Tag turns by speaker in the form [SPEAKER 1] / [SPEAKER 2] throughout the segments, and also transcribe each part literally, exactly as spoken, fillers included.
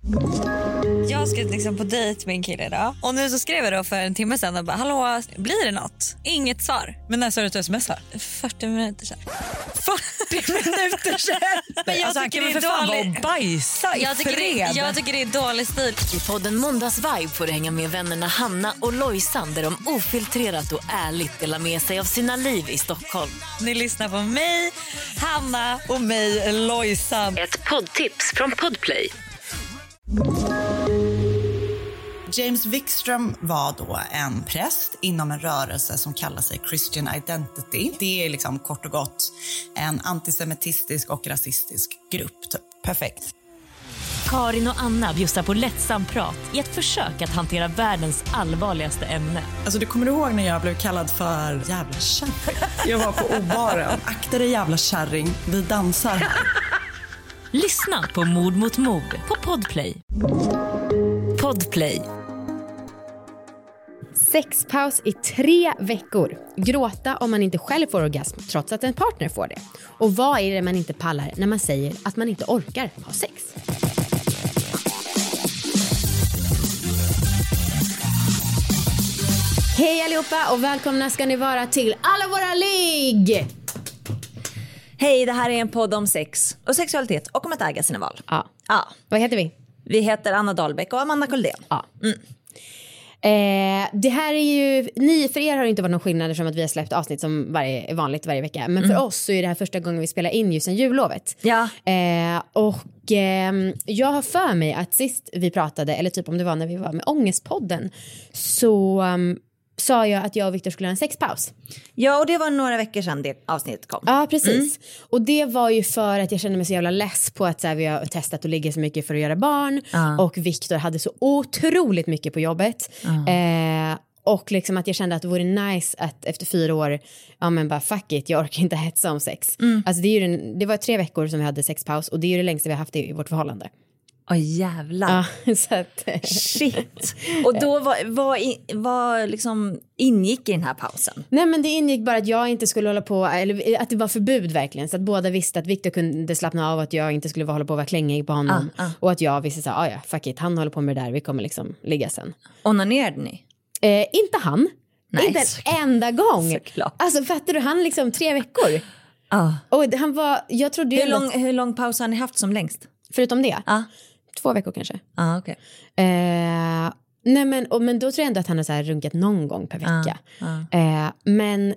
[SPEAKER 1] Jag ska liksom på dejt med en kille idag. Och nu så skrev jag då för en timme sedan och bara, hallå, blir det något? Inget svar.
[SPEAKER 2] Men när sa du att du smsar?
[SPEAKER 1] fyrtio minuter sedan.
[SPEAKER 2] fyrtio minuter sedan?
[SPEAKER 1] Men jag
[SPEAKER 2] alltså, han
[SPEAKER 1] tycker
[SPEAKER 2] kan
[SPEAKER 1] det
[SPEAKER 2] väl
[SPEAKER 1] är
[SPEAKER 2] för fan vara
[SPEAKER 1] dålig-
[SPEAKER 2] och bajsa i
[SPEAKER 1] Jag tycker,
[SPEAKER 2] fred.
[SPEAKER 1] det, jag tycker det är dålig stil.
[SPEAKER 3] I podden Måndagsvibe får du hänga med vännerna Hanna och Lojsan där de ofiltrerat och ärligt delar med sig av sina liv i Stockholm.
[SPEAKER 1] Ni lyssnar på mig, Hanna och mig, Lojsan.
[SPEAKER 3] Ett poddtips från Podplay.
[SPEAKER 4] James Wikström var då en präst inom en rörelse som kallar sig Christian Identity. Det är liksom kort och gott en antisemitistisk och rasistisk grupp. Typ.
[SPEAKER 2] Perfekt.
[SPEAKER 3] Karin och Anna bjussar på lättsam prat i ett försök att hantera världens allvarligaste ämne.
[SPEAKER 4] Alltså, du kommer du ihåg när jag blev kallad för jävla kärring? Jag var på O-baren. Akta dig jävla kärring, vi dansar.
[SPEAKER 3] Lyssna på Mord mot mord på Podplay. Podplay.
[SPEAKER 5] Sexpaus i tre veckor. Gråta om man inte själv får orgasm trots att en partner får det. Och vad är det man inte pallar när man säger att man inte orkar ha sex? Hej allihopa och välkomna ska ni vara till Alla våra ligg!
[SPEAKER 2] Hej, det här är en podd om sex och sexualitet och om att äga sina val.
[SPEAKER 5] Ja.
[SPEAKER 2] Ja.
[SPEAKER 5] Vad heter vi?
[SPEAKER 2] Vi heter Anna Dahlbäck och Amanda Koldén.
[SPEAKER 5] Ja. Mm. Eh, det här är ju, ni, för er har det inte varit någon skillnad som att vi har släppt avsnitt som varje, vanligt varje vecka. Men för
[SPEAKER 2] Mm.
[SPEAKER 5] oss så är det här första gången vi spelar in just sen jullovet.
[SPEAKER 2] Ja.
[SPEAKER 5] Eh, och eh, jag har för mig att sist vi pratade, eller typ om det var när vi var med Ångestpodden, så um, sa jag att jag och Victor skulle ha en sexpaus.
[SPEAKER 2] Ja, och det var några veckor sedan det avsnittet kom.
[SPEAKER 5] Ja, precis. Mm. Och det var ju för att jag kände mig så jävla less på att så här, vi har testat att ligga så mycket för att göra barn. Uh. Och Victor hade så otroligt mycket på jobbet. Uh. Eh, och liksom att jag kände att det vore nice att efter fyra år, ja men bara fuck it, jag orkar inte hetsa om sex. Mm. Alltså det, är ju den, det var tre veckor som vi hade sexpaus och det är ju det längsta vi har haft i vårt förhållande.
[SPEAKER 2] Åh, jävlar.
[SPEAKER 5] Ja, så att,
[SPEAKER 2] shit. Och då var, var, var liksom ingick i den här pausen?
[SPEAKER 5] Nej, men det ingick bara att jag inte skulle hålla på, eller att det var förbud verkligen. Så att båda visste att Victor kunde slappna av, att jag inte skulle hålla på att vara klängig på honom. Ah, ah. Och att jag visste så här, ah, ja, fuck it, han håller på med det där, vi kommer liksom ligga sen.
[SPEAKER 2] Onanerade ni?
[SPEAKER 5] Eh, inte han.
[SPEAKER 2] Nej,
[SPEAKER 5] inte
[SPEAKER 2] såklart.
[SPEAKER 5] en enda gång.
[SPEAKER 2] Såklart.
[SPEAKER 5] Alltså fattar du, han liksom tre veckor.
[SPEAKER 2] Ah.
[SPEAKER 5] Och han var, jag trodde ju
[SPEAKER 2] hur, lång,
[SPEAKER 5] att,
[SPEAKER 2] hur lång paus har ni haft som längst?
[SPEAKER 5] förutom det?
[SPEAKER 2] Ah.
[SPEAKER 5] Två veckor kanske.
[SPEAKER 2] Ah, okay.
[SPEAKER 5] eh, nej men, och, men då tror jag ändå att han har så här runkat någon gång per vecka.
[SPEAKER 2] Ah, ah.
[SPEAKER 5] Eh, men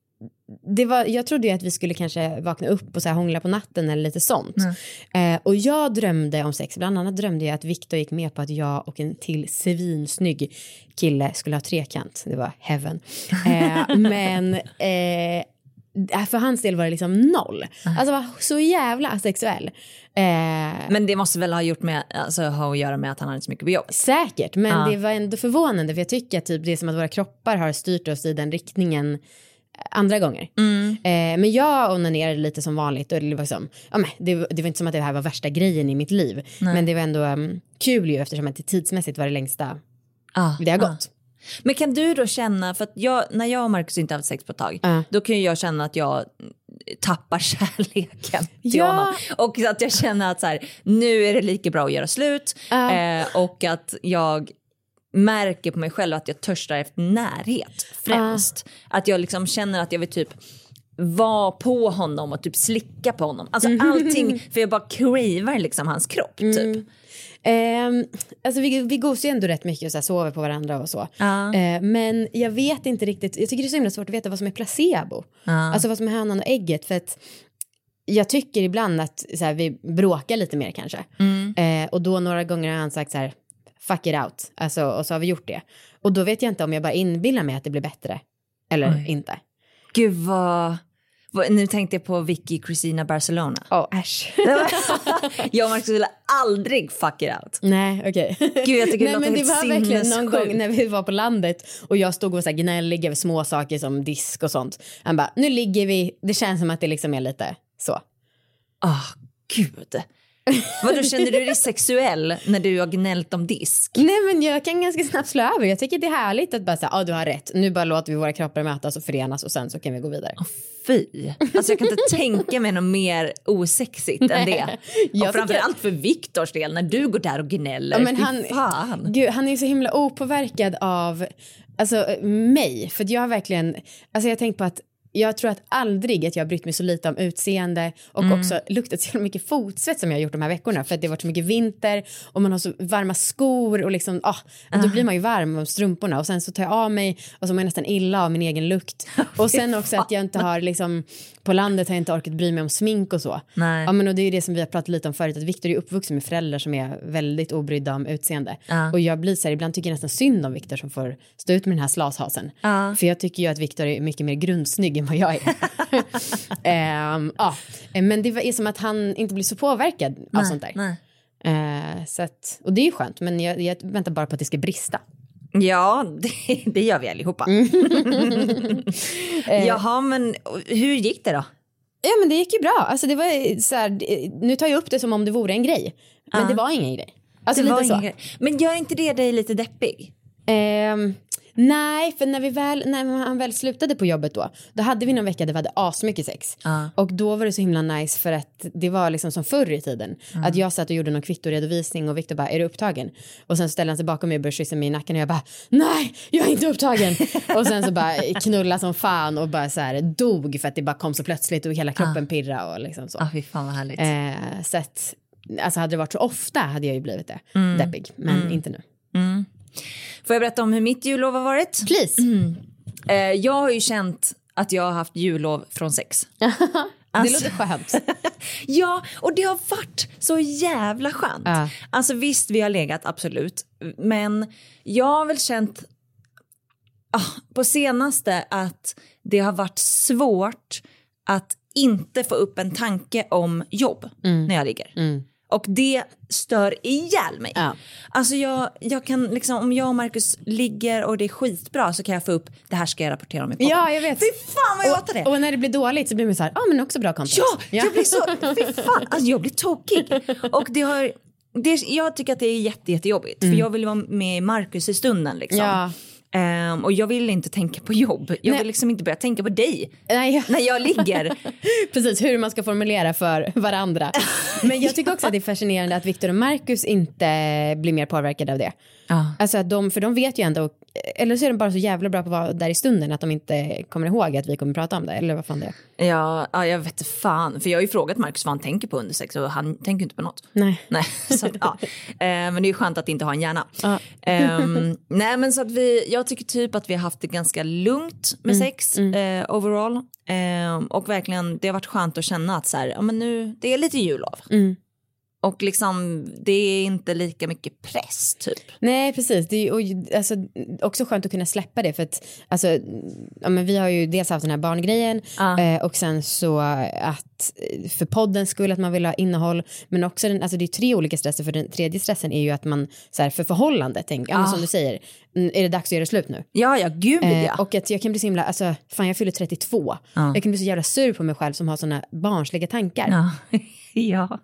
[SPEAKER 5] det var, jag trodde ju att vi skulle kanske vakna upp och så här hångla på natten eller lite sånt. Mm. Eh, och jag drömde om sex. Bland annat drömde jag att Victor gick med på att jag och en till svinsnygg kille skulle ha trekant. Det var heaven. Eh, men... Eh, för hans del var det liksom noll. Alltså var så jävla asexuell. Eh,
[SPEAKER 2] men det måste väl ha gjort med, alltså, ha att göra med att han hade så mycket på jobb.
[SPEAKER 5] Säkert, men
[SPEAKER 2] ah.
[SPEAKER 5] det var ändå förvånande. För jag tycker att typ, det är som att våra kroppar har styrt oss i den riktningen andra gånger. Mm. Eh, men jag onanerade lite som vanligt. Och det, var som, ja, men, det, det var inte som att det här var värsta grejen i mitt liv. Nej. Men det var ändå um, kul ju, eftersom att det tidsmässigt var det längsta ah. det har gått. Ah.
[SPEAKER 2] Men kan du då känna, för att jag, när jag och Marcus inte har haft sex på ett tag, uh. då kan ju jag känna att jag tappar kärleken till
[SPEAKER 5] ja.
[SPEAKER 2] honom. Och att jag känner att så här, nu är det lika bra att göra slut. Uh. Eh, och att jag märker på mig själv att jag törstar efter närhet främst. Uh. Att jag liksom känner att jag vill typ vara på honom och typ slicka på honom. Alltså mm. allting, för jag bara cravar liksom hans kropp typ.
[SPEAKER 5] Mm. Um, alltså vi, vi gosar ju ändå rätt mycket och så här, sover på varandra och så. Uh. Uh, men jag vet inte riktigt, jag tycker det är så himla svårt att veta vad som är placebo. Uh. Alltså vad som är hönan och ägget, för att jag tycker ibland att så här, vi bråkar lite mer kanske. Mm. Uh, och då några gånger har han sagt så här, fuck it out. Alltså, och så har vi gjort det. Och då vet jag inte om jag bara inbillar mig att det blir bättre eller Oj. inte.
[SPEAKER 2] Gud vad... Nu tänkte jag på Vicky Cristina Barcelona.
[SPEAKER 5] Åh, oh, äsch.
[SPEAKER 2] Jag och Marcus ville aldrig fuck it out.
[SPEAKER 5] Nej, okej. Okay.
[SPEAKER 2] Gud, jag tycker
[SPEAKER 5] Nej,
[SPEAKER 2] det
[SPEAKER 5] men det var verkligen någon
[SPEAKER 2] sjuk.
[SPEAKER 5] gång när vi var på landet och jag stod och så här gnällig över små saker som disk och sånt. Han bara, nu ligger vi, det känns som att det liksom är lite så.
[SPEAKER 2] Åh, oh, gud. Vadå, känner du dig sexuell när du har gnällt om disk?
[SPEAKER 5] Nej, men jag kan ganska snabbt slå över. Jag tycker det är härligt att bara säga, ja ah, du har rätt. Nu bara låter vi våra kroppar mötas och förenas och sen så kan vi gå vidare.
[SPEAKER 2] Oh, fy. Alltså jag kan inte tänka mig något mer osexigt än det. Och framförallt för Viktors del, när du går där och gnäller.
[SPEAKER 5] Ja, men han, fan. Gud, han är så himla opåverkad av alltså, mig. För jag har verkligen, alltså jag har tänkt på att jag tror att aldrig att jag har brytt mig så lite om utseende och mm. också luktat så mycket fotsvett som jag har gjort de här veckorna för att det har varit så mycket vinter och man har så varma skor och liksom, ah, och då blir man ju varm om strumporna och sen så tar jag av mig och så mår jag nästan illa av min egen lukt och sen också att jag inte har liksom, på landet har jag inte orkat bry mig om smink och så.
[SPEAKER 2] Nej.
[SPEAKER 5] Ja, men och det är ju det som vi har pratat lite om förut, att Viktor är uppvuxen med föräldrar som är väldigt obrydda om utseende. Uh. Och jag blir så här, ibland tycker jag nästan synd om Viktor som får stå ut med den här slashasen. Uh. För jag tycker ju att Viktor är mycket mer grundsnygg än vad jag är. um, ja. Men det är som att han inte blir så påverkad nej, av sånt där. Nej. Uh, så att, och det är ju skönt, men jag, jag väntar bara på att det ska brista.
[SPEAKER 2] Ja, det, det gör vi allihopa. Jaha, men hur gick det då?
[SPEAKER 5] Ja, men det gick ju bra. Alltså det var så här, nu tar jag upp det som om det vore en grej. Men uh. det var ingen grej. Alltså det lite var så. Grej.
[SPEAKER 2] Men gör inte det dig lite deppig?
[SPEAKER 5] Um, nej, för när vi väl när han väl slutade på jobbet då, då hade vi någon vecka där vi hade asmycket sex. Uh. Och då var det så himla nice för att det var liksom som förr i tiden. Uh. Att jag satt och gjorde någon kvittoredovisning och Viktor bara, är du upptagen? Och sen ställde han sig bakom mig och började kyssa mig i nacken och jag bara, nej, jag är inte upptagen. Och sen så bara knulla som fan och bara så här dog för att det bara kom så plötsligt och hela kroppen uh. pirra och liksom så.
[SPEAKER 2] Ja, uh, fy fan vad härligt.
[SPEAKER 5] Eh, så att, alltså hade det varit så ofta hade jag ju blivit det. Mm. Deppig, men mm. inte nu.
[SPEAKER 2] Mm. Får jag berätta om hur mitt jullov har varit?
[SPEAKER 5] Please.
[SPEAKER 2] Mm. Eh, jag har ju känt att jag har haft jullov från sex.
[SPEAKER 5] Alltså, det låter skönt.
[SPEAKER 2] Ja, och det har varit så jävla skönt. Uh. Alltså visst, vi har legat, absolut. Men jag har väl känt ah, på senaste att det har varit svårt att inte få upp en tanke om jobb mm. när jag ligger. Mm. Och det stör ihjäl mig. Ja. Alltså jag, jag kan liksom, om jag och Marcus ligger och det är skitbra så kan jag få upp, det här ska jag rapportera om i podden.
[SPEAKER 5] Ja, jag vet.
[SPEAKER 2] Fy fan vad jag hatar det.
[SPEAKER 5] Och när det blir dåligt så blir man så här, ja ah, men också bra content.
[SPEAKER 2] Ja, ja, jag blir så, fy fan, alltså jag blir tokig. Och det har, det, jag tycker att det är jätte, jättejobbigt. Mm. För jag vill vara med Marcus i stunden liksom. Ja. Um, och jag vill inte tänka på jobb. Jag Nej. vill liksom inte börja tänka på dig. Nej. När jag ligger.
[SPEAKER 5] Precis, hur man ska formulera för varandra. Men jag tycker också att det är fascinerande att Viktor och Marcus inte blir mer påverkade av det. Ah. Alltså att de, för de vet ju ändå, eller så är de bara så jävla bra på att vara där i stunden att de inte kommer ihåg att vi kommer prata om det, eller vad fan det är.
[SPEAKER 2] Ja, ja jag vet fan, för jag har ju frågat Marcus vad han tänker på under sex och han tänker inte på något.
[SPEAKER 5] Nej.
[SPEAKER 2] Nej, så att, ja. eh, men det är ju skönt att inte ha en hjärna. Ah. eh, nej men så att vi, jag tycker typ att vi har haft det ganska lugnt med mm. sex mm. Eh, overall. Eh, och verkligen, det har varit skönt att känna att så här, ja men nu, det är lite jullov. Mm. Och liksom, det är inte lika mycket press typ.
[SPEAKER 5] Nej, precis. Det är och, alltså, också skönt att kunna släppa det. För att, alltså, ja, men vi har ju dels haft den här barngrejen. Ah. Eh, och sen så att för poddens skull att man vill ha innehåll. Men också, den, alltså det är tre olika stresser. För den tredje stressen är ju att man, så här, för förhållandet, tänk, ah. som du säger, är det dags att göra slut nu?
[SPEAKER 2] Ja, ja, gud ja.
[SPEAKER 5] Eh, och att jag kan bli så himla, alltså, fan jag fyller trettiotvå. Ah. Jag kan bli så jävla sur på mig själv som har såna barnsliga tankar.
[SPEAKER 2] Ah. Ja.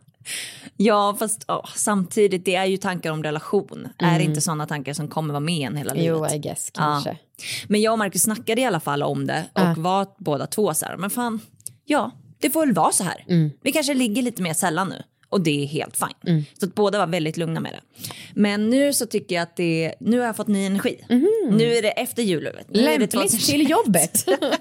[SPEAKER 2] Ja, fast oh, samtidigt det är ju tankar om relation. Mm. Är det inte sådana tankar som kommer vara med en hela livet?
[SPEAKER 5] Jo, I guess, kanske.
[SPEAKER 2] Ja. Men jag och Marcus snackade i alla fall om det och uh. var båda två så här, men fan, ja, det får väl vara så här. Mm. Vi kanske ligger lite mer sällan nu. Och det är helt fine. Mm. Så att båda var väldigt lugna med det. Men nu så tycker jag att det, nu har jag fått ny energi. Mm. Nu är det efter jullovet.
[SPEAKER 5] Lämpligt till jobbet.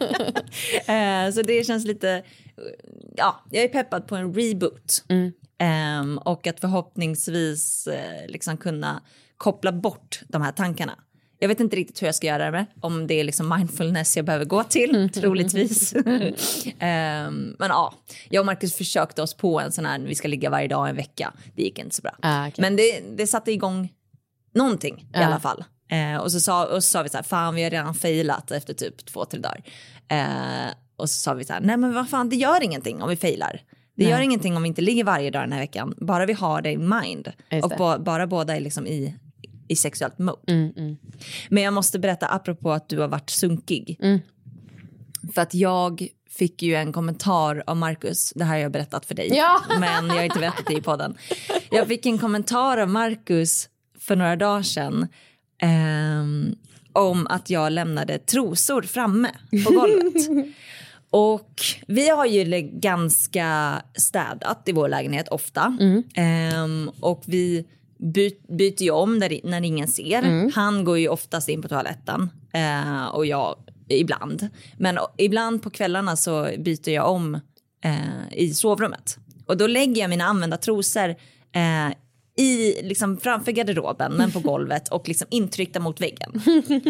[SPEAKER 2] Så det känns lite, ja, jag är peppad på en reboot. Mm. Um, och att förhoppningsvis uh, liksom kunna koppla bort de här tankarna. Jag vet inte riktigt hur jag ska göra det med. Om det är liksom mindfulness jag behöver gå till, troligtvis. um, men ja, jag och Marcus försökte oss på en sån här, vi ska ligga varje dag en vecka. Det gick inte så bra. Ah, okay. Men det, det satte igång någonting ah. i alla fall. Uh, och, så sa, och så sa vi så här, fan vi har redan failat efter typ två, tre dagar. Uh, och så sa vi så här, nej men vad fan, det gör ingenting om vi failar. Det Nej. gör ingenting om vi inte ligger varje dag den här veckan. Bara vi har det i mind. Och ba, bara båda är liksom i, i sexuellt mode. Mm, mm. Men jag måste berätta apropå att du har varit sunkig. Mm. För att jag fick ju en kommentar av Marcus. Det här har jag berättat för dig.
[SPEAKER 5] Ja.
[SPEAKER 2] Men jag har inte berättat det i podden. Jag fick en kommentar av Marcus för några dagar sedan. Eh, om att jag lämnade trosor framme på golvet. Och vi har ju ganska städat i vår lägenhet ofta. Mm. Eh, och vi by- byter ju om när, när ingen ser. Mm. Han går ju oftast in på toaletten. Eh, och jag ibland. Men ibland på kvällarna så byter jag om eh, i sovrummet. Och då lägger jag mina använda trosor eh, i, liksom framför garderoben men på golvet och liksom intryckta mot väggen.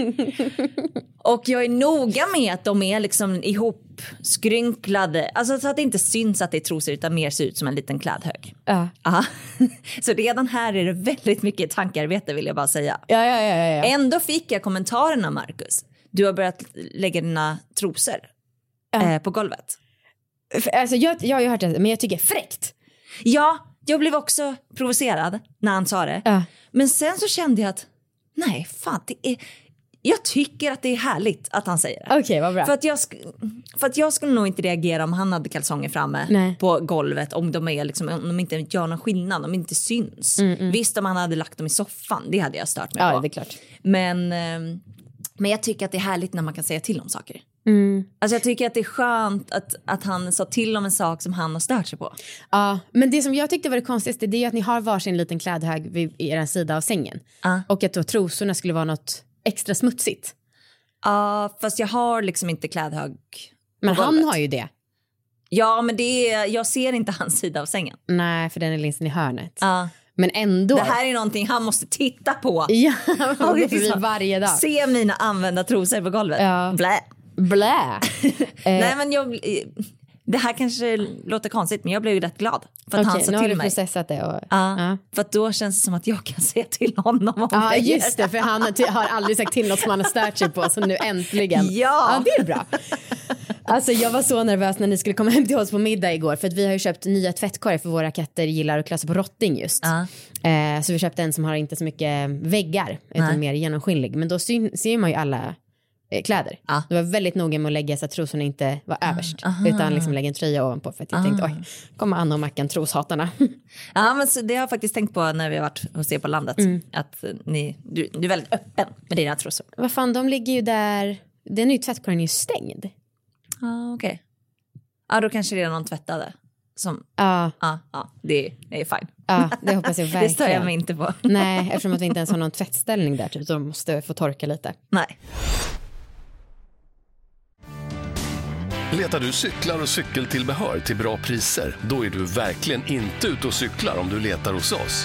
[SPEAKER 2] Och jag är noga med att de är liksom ihop skrynklade. Alltså så att det inte syns att det är trosor utan mer ser ut som en liten klädhög.
[SPEAKER 5] Ja.
[SPEAKER 2] Aha. Så redan här är det väldigt mycket tankarbete vill jag bara säga.
[SPEAKER 5] Ja, ja, ja, ja.
[SPEAKER 2] Ändå fick jag kommentarerna Marcus. Du har börjat lägga dina trosor
[SPEAKER 5] ja.
[SPEAKER 2] eh, på golvet.
[SPEAKER 5] Alltså jag, jag har ju hört det, men jag tycker fräckt.
[SPEAKER 2] Ja, jag blev också provocerad när han sa det.
[SPEAKER 5] Ja.
[SPEAKER 2] Men sen så kände jag att nej, fan, det är, jag tycker att det är härligt att han säger det.
[SPEAKER 5] Okej, okay, vad bra.
[SPEAKER 2] För att, jag sk- för att jag skulle nog inte reagera om han hade kalsonger framme
[SPEAKER 5] nej. På
[SPEAKER 2] golvet. Om de, är liksom, om de inte gör någon skillnad, om de inte syns. Mm, mm. Visst om han hade lagt dem i soffan, det hade jag stört mig
[SPEAKER 5] ja,
[SPEAKER 2] på.
[SPEAKER 5] Ja, det är klart.
[SPEAKER 2] Men, eh, men jag tycker att det är härligt när man kan säga till om saker.
[SPEAKER 5] Mm.
[SPEAKER 2] Alltså jag tycker att det är skönt att, att han sa till om en sak som han har stört sig på.
[SPEAKER 5] Ja, men det som jag tyckte var det konstigaste, det är att ni har varsin liten klädhög vid er sida av sängen.
[SPEAKER 2] Uh.
[SPEAKER 5] Och att då trosorna skulle vara något extra smutsigt.
[SPEAKER 2] Ja, uh, fast jag har liksom inte klädhög.
[SPEAKER 5] Men han har ju det.
[SPEAKER 2] Ja, men det är, jag ser inte hans sida av sängen.
[SPEAKER 5] Nej, för den är linsen i hörnet.
[SPEAKER 2] Ja. Uh.
[SPEAKER 5] Men ändå.
[SPEAKER 2] Det här är någonting han måste titta på.
[SPEAKER 5] Ja, han går förbi varje dag.
[SPEAKER 2] Se mina använda trosor på golvet.
[SPEAKER 5] Ja.
[SPEAKER 2] Blä.
[SPEAKER 5] Blä.
[SPEAKER 2] Nej, men jag, det här kanske låter konstigt, men jag blev ju rätt glad för att
[SPEAKER 5] okay,
[SPEAKER 2] han sa till mig.
[SPEAKER 5] Nu har du processat det. Och,
[SPEAKER 2] ja, ja. För att då känns det som att jag kan säga till honom om
[SPEAKER 5] ja,
[SPEAKER 2] det.
[SPEAKER 5] just det, för han har aldrig sagt till något som han har stört sig på, så nu äntligen.
[SPEAKER 2] Ja.
[SPEAKER 5] Ja, det är bra. Alltså jag var så nervös när ni skulle komma hem till oss på middag igår, för att vi har ju köpt nya tvättkorgar för våra katter gillar att klassa på rotting just.
[SPEAKER 2] Ja.
[SPEAKER 5] Eh, så vi köpte en som har inte så mycket väggar, utan Nej. mer genomskinlig. Men då syn, ser man ju alla kläder. Ah. Det var väldigt noga med att lägga så att trosorna inte var ah. överst. Aha. Utan liksom lägga en tröja ovanpå. För att jag ah. tänkte, oj, kommer Anna och Mackan troshatarna.
[SPEAKER 2] Ja, men så det har jag faktiskt tänkt på när vi har varit hos er på landet. Mm. Att ni, du, du är väldigt öppen med dina trosor.
[SPEAKER 5] Vad fan, de ligger ju där. Den är ju tvättkorgen är ju stängd.
[SPEAKER 2] Ja, ah, okej. Okay. Ja, ah, då kanske det är någon tvättade. Som,
[SPEAKER 5] ja.
[SPEAKER 2] ah. ah, ah, det, det är fine.
[SPEAKER 5] Ja, det hoppas jag verkligen.
[SPEAKER 2] Det stör jag mig inte på.
[SPEAKER 5] Nej, eftersom att vi inte ens har någon tvättställning där. Typ, så de måste få torka lite.
[SPEAKER 2] Nej.
[SPEAKER 6] Letar du cyklar och cykeltillbehör till bra priser? Då är du verkligen inte ute och cyklar om du letar hos oss.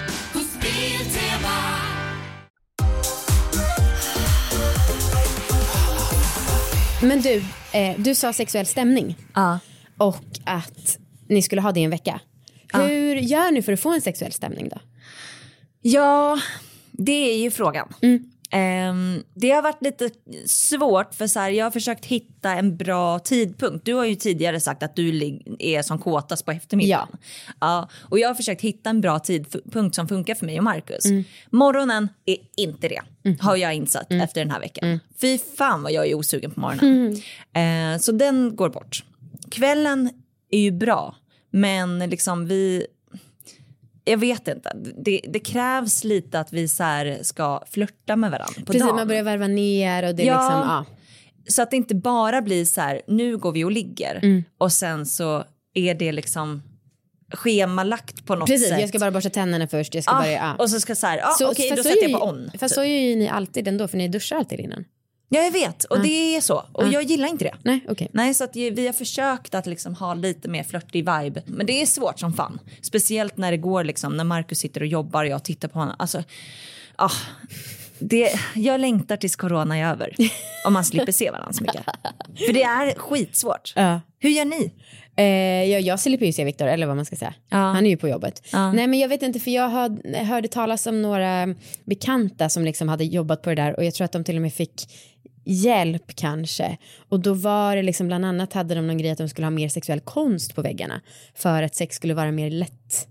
[SPEAKER 5] Men du, eh, du sa sexuell stämning.
[SPEAKER 2] Ja.
[SPEAKER 5] Och att ni skulle ha det i en vecka. Hur ja. gör ni för att få en sexuell stämning då?
[SPEAKER 2] Ja, det är ju frågan.
[SPEAKER 5] Mm.
[SPEAKER 2] Um, det har varit lite svårt för så här, jag har försökt hitta en bra tidpunkt. Du har ju tidigare sagt att du är som kåtast på eftermiddagen.
[SPEAKER 5] Ja.
[SPEAKER 2] Ja, och jag har försökt hitta en bra tidpunkt som funkar för mig och Marcus.
[SPEAKER 5] Mm.
[SPEAKER 2] Morgonen är inte det,
[SPEAKER 5] mm.
[SPEAKER 2] har jag insett mm. efter den här veckan.
[SPEAKER 5] Mm.
[SPEAKER 2] Fy fan vad jag är osugen på morgonen.
[SPEAKER 5] Mm.
[SPEAKER 2] Uh, så den går bort. Kvällen är ju bra, men liksom vi... Jag vet inte. Det, det krävs lite att vi så här ska flirta med varandra på
[SPEAKER 5] Precis,
[SPEAKER 2] dagen.
[SPEAKER 5] man börjar värva ner och det
[SPEAKER 2] ja,
[SPEAKER 5] liksom, ja.
[SPEAKER 2] Så att det inte bara blir så här, nu går vi och ligger. Mm. Och sen så är det liksom schemalagt på något
[SPEAKER 5] Precis,
[SPEAKER 2] sätt.
[SPEAKER 5] jag ska bara borsta tänderna först. Jag ska
[SPEAKER 2] ah,
[SPEAKER 5] bara, ja.
[SPEAKER 2] Och så ska så här, ah,
[SPEAKER 5] så,
[SPEAKER 2] okej, okay, då sätter jag på on.
[SPEAKER 5] Fast så är ju ni alltid ändå, för ni duschar alltid innan.
[SPEAKER 2] Ja, jag vet. Och ah. det är så. Och ah. jag gillar inte det.
[SPEAKER 5] Nej, okej. Okay.
[SPEAKER 2] Nej, så att vi har försökt att liksom ha lite mer flörtig vibe. Men det är svårt som fan. Speciellt när det går liksom, när Marcus sitter och jobbar och jag tittar på honom. Alltså, ah, det, jag längtar tills corona är över. Om man slipper se varandra så mycket. För det är skitsvårt.
[SPEAKER 5] Ja.
[SPEAKER 2] Hur gör ni?
[SPEAKER 5] Eh, jag, jag slipper ju se Victor, eller vad man ska säga.
[SPEAKER 2] Ja.
[SPEAKER 5] Han är ju på jobbet.
[SPEAKER 2] Ja.
[SPEAKER 5] Nej, men jag vet inte, för jag hörde, hörde talas om några bekanta som liksom hade jobbat på det där. Och jag tror att de till och med fick hjälp kanske. Och då var det liksom, bland annat hade de någon grej att de skulle ha mer sexuell konst på väggarna. För att sex skulle vara mer lätt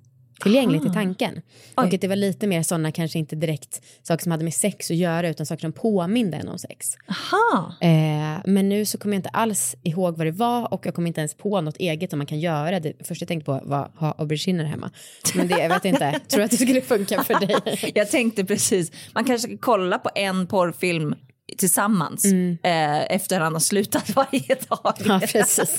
[SPEAKER 5] tillgängligt i tanken. Oj. Och att det var lite mer sådana, kanske inte direkt saker som hade med sex att göra, utan saker som påminde en om sex.
[SPEAKER 2] Aha.
[SPEAKER 5] Eh, men nu så kommer jag inte alls ihåg vad det var, och jag kommer inte ens på något eget som man kan göra. Det första jag tänkte på var ha auberginer hemma. Men det, jag vet inte, tror att det skulle funka för dig?
[SPEAKER 2] Jag tänkte precis, man kanske ska kolla på en porrfilm tillsammans mm. eh, efter han har slutat varje dag.
[SPEAKER 5] Ja, precis.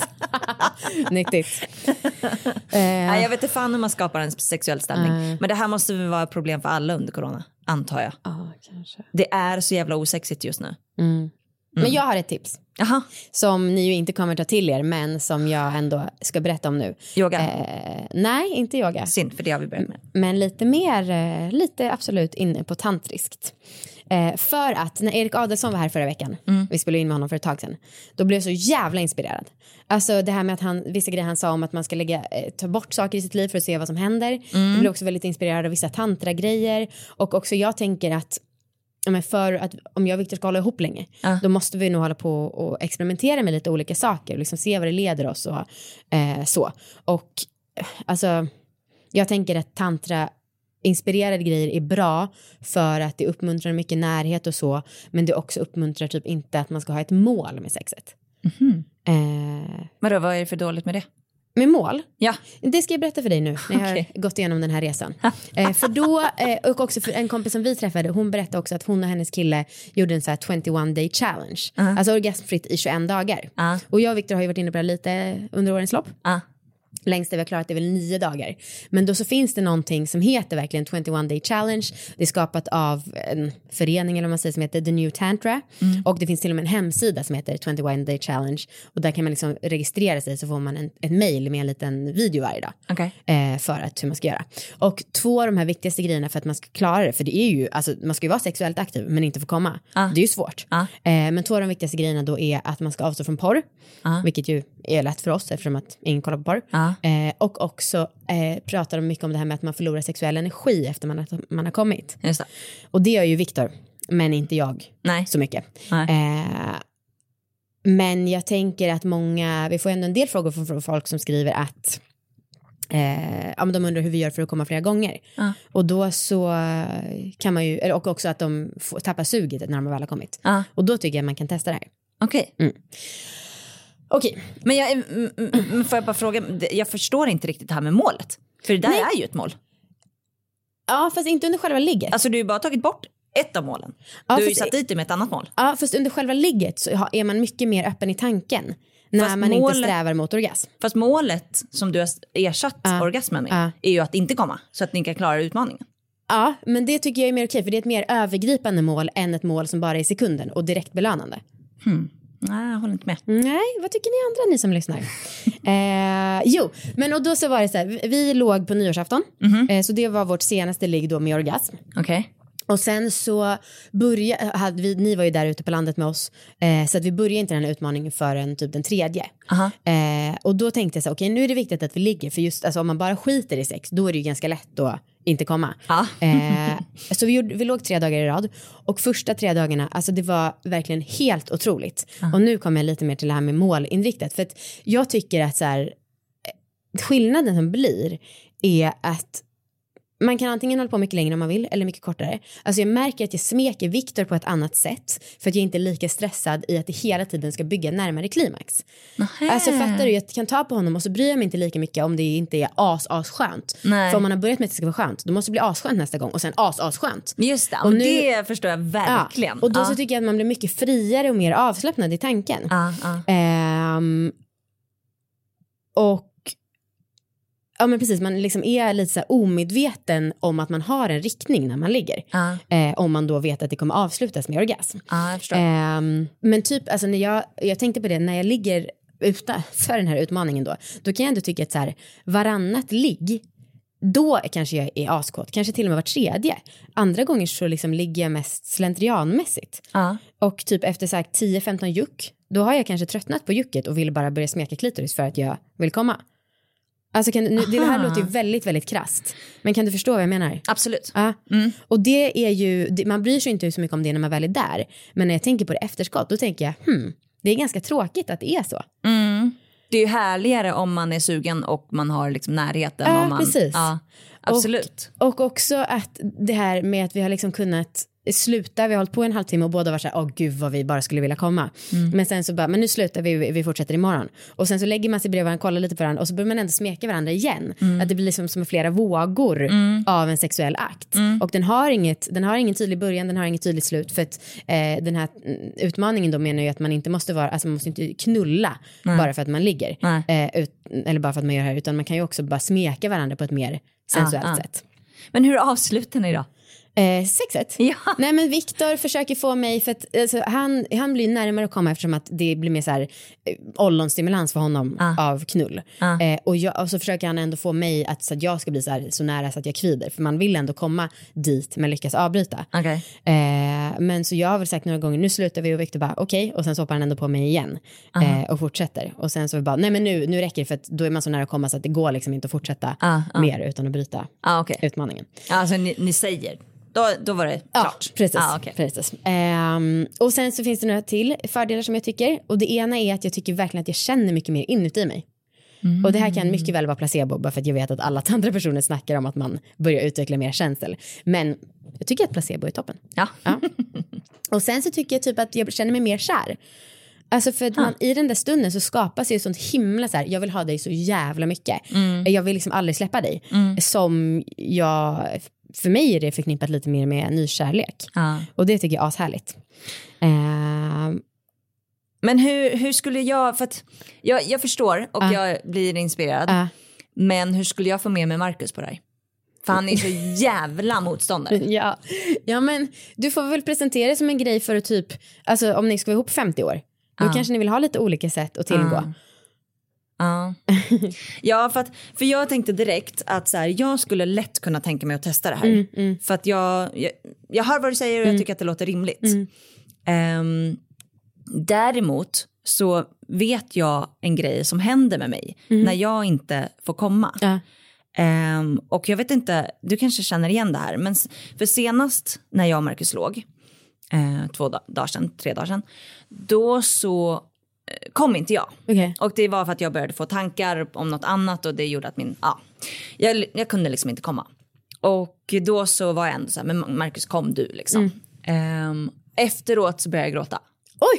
[SPEAKER 5] Nyttigt.
[SPEAKER 2] uh. Nej, jag vet inte fan hur man skapar en sexuell stämning. Uh. Men det här måste väl vara ett problem för alla under corona, antar jag.
[SPEAKER 5] Ja, kanske.
[SPEAKER 2] Det är så jävla osexigt just nu.
[SPEAKER 5] Mm. Mm. Men jag har ett tips.
[SPEAKER 2] Aha.
[SPEAKER 5] Som ni ju inte kommer ta till er, men som jag ändå ska berätta om nu.
[SPEAKER 2] Yoga?
[SPEAKER 5] Eh, nej, inte yoga.
[SPEAKER 2] Synd, för det har vi börjat med.
[SPEAKER 5] Men lite mer, eh, lite absolut inne på tantriskt. Eh, för att när Erik Adelsson var här förra veckan, mm. vi spelade in med honom för ett tag sedan, då blev jag så jävla inspirerad. Alltså det här med att han, vissa grejer han sa om att man ska lägga, eh, ta bort saker i sitt liv för att se vad som händer. Mm. Jag blev också väldigt inspirerad av vissa tantra-grejer. Och också jag tänker att, men för att om jag och Victor ska hålla ihop länge, uh. då måste vi nog hålla på och experimentera med lite olika saker. Liksom se vad det leder oss och eh, så. Och alltså, jag tänker att tantra inspirerade grejer är bra för att det uppmuntrar mycket närhet och så, men det också uppmuntrar typ inte att man ska ha ett mål med sexet.
[SPEAKER 2] Mm-hmm.
[SPEAKER 5] Eh,
[SPEAKER 2] men då, vad är det för dåligt med det?
[SPEAKER 5] Med mål?
[SPEAKER 2] Ja. Det
[SPEAKER 5] ska jag berätta för dig nu när jag okay. har gått igenom den här resan. eh, för då, eh, och också för en kompis som vi träffade, hon berättade också att hon och hennes kille gjorde en så här tjugoett day challenge. Uh-huh. Alltså orgasmfritt i tjugoett dagar. Uh-huh. Och jag och Victor har ju varit inne på det lite under årens lopp. Uh-huh. Längst det vi har klarat är väl nio dagar. Men då så finns det någonting som heter verkligen tjugoett day challenge. Det är skapat av en förening eller vad man säger som heter The New Tantra. Mm. Och det finns till och med en hemsida som heter tjugoett day challenge. Och där kan man liksom registrera sig, så får man en, ett mejl med en liten video varje dag.
[SPEAKER 2] Okay.
[SPEAKER 5] Eh, för att hur man ska göra. Och två av de här viktigaste grejerna för att man ska klara det. För det är ju, alltså man ska ju vara sexuellt aktiv men inte få komma. Ah. Det är ju svårt. Ah. Eh, men två av de viktigaste grejerna då är att man ska avstå från porr. Ah. Vilket ju är lätt för oss eftersom att ingen kollar på porr. Ah. Eh, och också eh, pratar de mycket om det här med att man förlorar sexuell energi efter man har, man har kommit.
[SPEAKER 2] Just det.
[SPEAKER 5] Och det gör ju Victor, men inte jag.
[SPEAKER 2] Nej.
[SPEAKER 5] Så mycket.
[SPEAKER 2] Nej.
[SPEAKER 5] Eh, men jag tänker att många, vi får ändå en del frågor från, från folk som skriver att eh, ja, men de undrar hur vi gör för att komma flera gånger. Ah. Och då så kan man ju, och också att de får, tappar suget när de väl har kommit. Ah. Och då tycker jag att man kan testa det här.
[SPEAKER 2] Okej.
[SPEAKER 5] Okay. Mm. Okej.
[SPEAKER 2] Men jag, får jag bara fråga, jag förstår inte riktigt det här med målet. För det där Nej. är ju ett mål.
[SPEAKER 5] Ja, fast inte under själva ligget.
[SPEAKER 2] Alltså du har ju bara tagit bort ett av målen.
[SPEAKER 5] Ja,
[SPEAKER 2] du har ju satt dit det med ett annat mål.
[SPEAKER 5] Ja, fast under själva ligget så är man mycket mer öppen i tanken. När fast man målet, inte strävar mot orgasm.
[SPEAKER 2] Fast målet som du har ersatt ja. orgasmen med
[SPEAKER 5] ja.
[SPEAKER 2] är ju att inte komma. Så att ni kan klara utmaningen.
[SPEAKER 5] Ja, men det tycker jag är mer okej. För det är ett mer övergripande mål än ett mål som bara är i sekunden och direkt belönande.
[SPEAKER 2] Hmm. Nej, jag håller inte med.
[SPEAKER 5] Nej, vad tycker ni andra, ni som lyssnar? eh, jo, men och då så var det så här, vi låg på nyårsafton. Mm-hmm. eh, så det var vårt senaste ligg då med orgasm.
[SPEAKER 2] Okej. Okay.
[SPEAKER 5] Och sen så började, hade vi, ni var ju där ute på landet med oss. Eh, så att vi började inte den här utmaningen förrän typ den tredje. Uh-huh. Eh, och då tänkte jag så okej, okay, nu är det viktigt att vi ligger. För just alltså, om man bara skiter i sex, då är det ju ganska lätt att inte komma. Uh-huh. Eh, så vi, gjorde, vi låg tre dagar i rad. Och första tre dagarna, alltså det var verkligen helt otroligt. Uh-huh. Och nu kommer jag lite mer till det här med målinriktat. För att jag tycker att så här, skillnaden som blir är att man kan antingen hålla på mycket längre om man vill eller mycket kortare. Alltså jag märker att jag smeker Victor på ett annat sätt för att jag inte är lika stressad i att det hela tiden ska bygga närmare klimax.
[SPEAKER 2] Nähä.
[SPEAKER 5] Alltså fattar du, jag kan ta på honom och så bryr jag mig inte lika mycket om det inte är as as skönt. Nej. För om man har börjat med att det ska vara skönt, då måste det bli asskönt nästa gång och sen as as skönt.
[SPEAKER 2] Just det, och nu, det förstår jag verkligen.
[SPEAKER 5] Ja, och då
[SPEAKER 2] ja.
[SPEAKER 5] så tycker jag att man blir mycket friare och mer avslappnad i tanken.
[SPEAKER 2] Ja, ja.
[SPEAKER 5] Ehm, och ja men precis, man liksom är lite så här omedveten om att man har en riktning när man ligger.
[SPEAKER 2] Uh.
[SPEAKER 5] Eh, om man då vet att det kommer avslutas med orgasm.
[SPEAKER 2] Uh, jag förstår.
[SPEAKER 5] Eh, men typ, alltså när jag, jag tänkte på det, när jag ligger ute för den här utmaningen då, då kan jag ändå tycka att så här, varannat ligg, då kanske jag är askåt, kanske till och med var tredje. Andra gånger så liksom ligger jag mest slentrianmässigt.
[SPEAKER 2] Uh.
[SPEAKER 5] Och typ efter så här tio femton juck, då har jag kanske tröttnat på jucket och vill bara börja smeka klitoris för att jag vill komma. Alltså kan, nu, det här låter ju väldigt, väldigt krasst. Men kan du förstå vad jag menar?
[SPEAKER 2] Absolut.
[SPEAKER 5] Ja.
[SPEAKER 2] Mm.
[SPEAKER 5] Och det är ju, det, man bryr sig inte så mycket om det när man väl är där. Men när jag tänker på det efterskott, då tänker jag, hmm, det är ganska tråkigt att det är så.
[SPEAKER 2] Mm. Det är ju härligare om man är sugen och man har liksom närheten.
[SPEAKER 5] Ja,
[SPEAKER 2] om man,
[SPEAKER 5] precis.
[SPEAKER 2] Ja. Absolut.
[SPEAKER 5] Och, och också att det här med att vi har liksom kunnat sluta, vi har hållit på en halvtimme och båda var så här, åh gud vad vi bara skulle vilja komma. Mm. Men sen så bara, men nu slutar vi, vi fortsätter imorgon. Och sen så lägger man sig bredvid varandra, kollar lite på varandra och så börjar man ändå smeka varandra igen. Mm. Att det blir liksom som flera vågor mm. av en sexuell akt. Mm. Och den har, inget, den har ingen tydlig början, den har inget tydligt slut. För att eh, den här utmaningen då menar ju att man inte måste vara, alltså man måste inte knulla mm. bara för att man ligger. Eh, ut, eller bara för att man gör det här, utan man kan ju också bara smeka varandra på ett mer sensuellt ah, ah. sätt.
[SPEAKER 2] Men hur avslutar ni då?
[SPEAKER 5] Eh, sexet?
[SPEAKER 2] Ja.
[SPEAKER 5] Nej men Victor försöker få mig för att alltså, han, han blir närmare att komma eftersom att det blir mer så här eh, ollonstimulans för honom ah. av knull ah. eh, och, jag, och så försöker han ändå få mig att, så att jag ska bli så, här, så nära så att jag kvider för man vill ändå komma dit men lyckas avbryta
[SPEAKER 2] okay.
[SPEAKER 5] eh, men så jag har väl sagt några gånger nu slutar vi och Victor bara okej okay, och sen så hoppar han ändå på mig igen eh, och fortsätter och sen så vi bara nej men nu, nu räcker det för att då är man så nära att komma så att det går liksom inte att fortsätta ah, ah. mer utan att bryta
[SPEAKER 2] ah, okay.
[SPEAKER 5] utmaningen.
[SPEAKER 2] Alltså ni, ni säger Då, då var det
[SPEAKER 5] ja,
[SPEAKER 2] klart.
[SPEAKER 5] Precis,
[SPEAKER 2] ah, okay.
[SPEAKER 5] precis. Um, och sen så finns det några till fördelar som jag tycker. Och det ena är att jag tycker verkligen att jag känner mycket mer inuti mig. Mm. Och det här kan mycket väl vara placebo. Bara för att jag vet att alla andra personer snackar om att man börjar utveckla mer känsel. Men jag tycker att placebo är toppen.
[SPEAKER 2] Ja.
[SPEAKER 5] ja. Och sen så tycker jag typ att jag känner mig mer kär. Alltså för att man, i den där stunden så skapas ju sånt himla så här, jag vill ha dig så jävla mycket. Mm. Jag vill liksom aldrig släppa dig. Mm. Som jag... För mig är det förknippat lite mer med nykärlek. Ah. Och det tycker jag är ashärligt. Uh,
[SPEAKER 2] men hur, hur skulle jag... För att jag, jag förstår och uh. jag blir inspirerad. Uh. Men hur skulle jag få med mig Marcus på det här? För han är så jävla motståndare.
[SPEAKER 5] ja. ja, men du får väl presentera det som en grej för att typ... Alltså om ni ska vara ihop femtio år. Då uh. kanske ni vill ha lite olika sätt att tillgå. Uh.
[SPEAKER 2] Ja, ja för, att, för jag tänkte direkt att så här, jag skulle lätt kunna tänka mig att testa det här. Mm, mm. För att jag, jag, jag hör vad du säger och jag tycker mm. att det låter rimligt. Mm. Um, däremot så vet jag en grej som händer med mig mm. när jag inte får komma. Ja. Um, och jag vet inte, du kanske känner igen det här. Men för senast när jag och Marcus låg, uh, två dagar sedan, tre dagar sedan, då så... kom inte jag.
[SPEAKER 5] Okay.
[SPEAKER 2] Och det var för att jag började få tankar om något annat och det gjorde att min, ja, jag, jag kunde liksom inte komma. Och då så var jag ändå så här, men Marcus kom du liksom. Mm. Um, efteråt så började jag gråta.
[SPEAKER 5] Oj!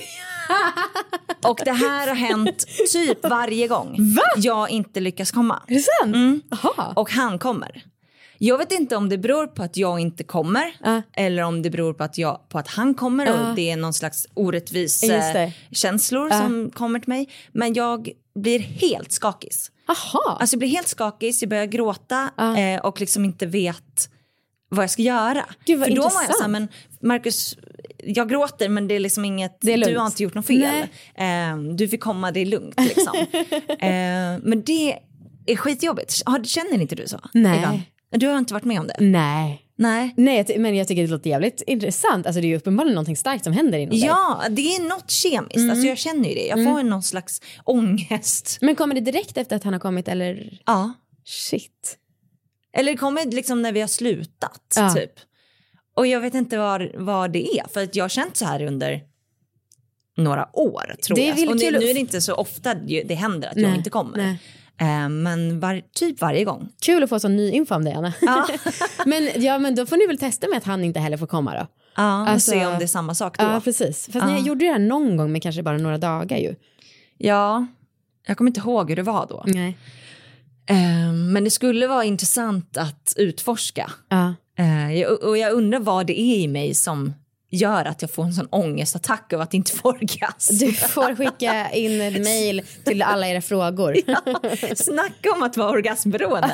[SPEAKER 2] Och det här har hänt typ varje gång.
[SPEAKER 5] Va?
[SPEAKER 2] Jag inte lyckas komma.
[SPEAKER 5] Är det sant?
[SPEAKER 2] Mm. Och han kommer. Jag vet inte om det beror på att jag inte kommer uh. eller om det beror på att, jag, på att han kommer uh. och det är någon slags orättvis eh, känslor uh. som kommer till mig. Men jag blir helt skakis.
[SPEAKER 5] Aha.
[SPEAKER 2] Alltså jag blir helt skakis, jag börjar gråta uh. eh, och liksom inte vet vad jag ska göra.
[SPEAKER 5] Gud, vad
[SPEAKER 2] för då
[SPEAKER 5] intressant.
[SPEAKER 2] var jag så här, men Marcus, jag gråter men det är liksom inget,
[SPEAKER 5] är
[SPEAKER 2] du har inte gjort något fel. Eh, du fick komma, det är lugnt liksom. eh, men det är skitjobbigt. Känner inte du så?
[SPEAKER 5] Nej.
[SPEAKER 2] Ibland? Du har inte varit med om det?
[SPEAKER 5] Nej.
[SPEAKER 2] Nej.
[SPEAKER 5] Nej, men jag tycker det låter jävligt intressant. Alltså det är ju uppenbarligen någonting starkt som händer inom dig.
[SPEAKER 2] Ja, det är något kemiskt. Mm. Alltså jag känner ju det. Jag får mm. någon slags ångest.
[SPEAKER 5] Men kommer det direkt efter att han har kommit eller?
[SPEAKER 2] Ja.
[SPEAKER 5] Shit.
[SPEAKER 2] Eller det kommer liksom när vi har slutat
[SPEAKER 5] ja.
[SPEAKER 2] typ. Och jag vet inte vad, vad det är. För att jag har känt så här under några år tror
[SPEAKER 5] det
[SPEAKER 2] jag. Och nu, nu är det inte så ofta det händer att nej. jag inte kommer. Nej. Uh, men var, typ varje gång.
[SPEAKER 5] Kul att få sån ny info om det, Anna. Ja. men, ja, men då får ni väl testa med att han inte heller får komma då.
[SPEAKER 2] Ja, och alltså, se om det är samma sak då.
[SPEAKER 5] Ja, precis. Fast ja. ni gjorde det här någon gång, men kanske bara några dagar ju.
[SPEAKER 2] Ja, jag kommer inte ihåg hur det var då.
[SPEAKER 5] Nej.
[SPEAKER 2] Uh, men det skulle vara intressant att utforska.
[SPEAKER 5] Ja.
[SPEAKER 2] Uh, jag, och jag undrar vad det är i mig som gör att jag får en sån ångestattack av att inte få orgasm.
[SPEAKER 5] Du får skicka in ett mejl till alla era frågor.
[SPEAKER 2] Ja, snacka om att vara orgasmberoende.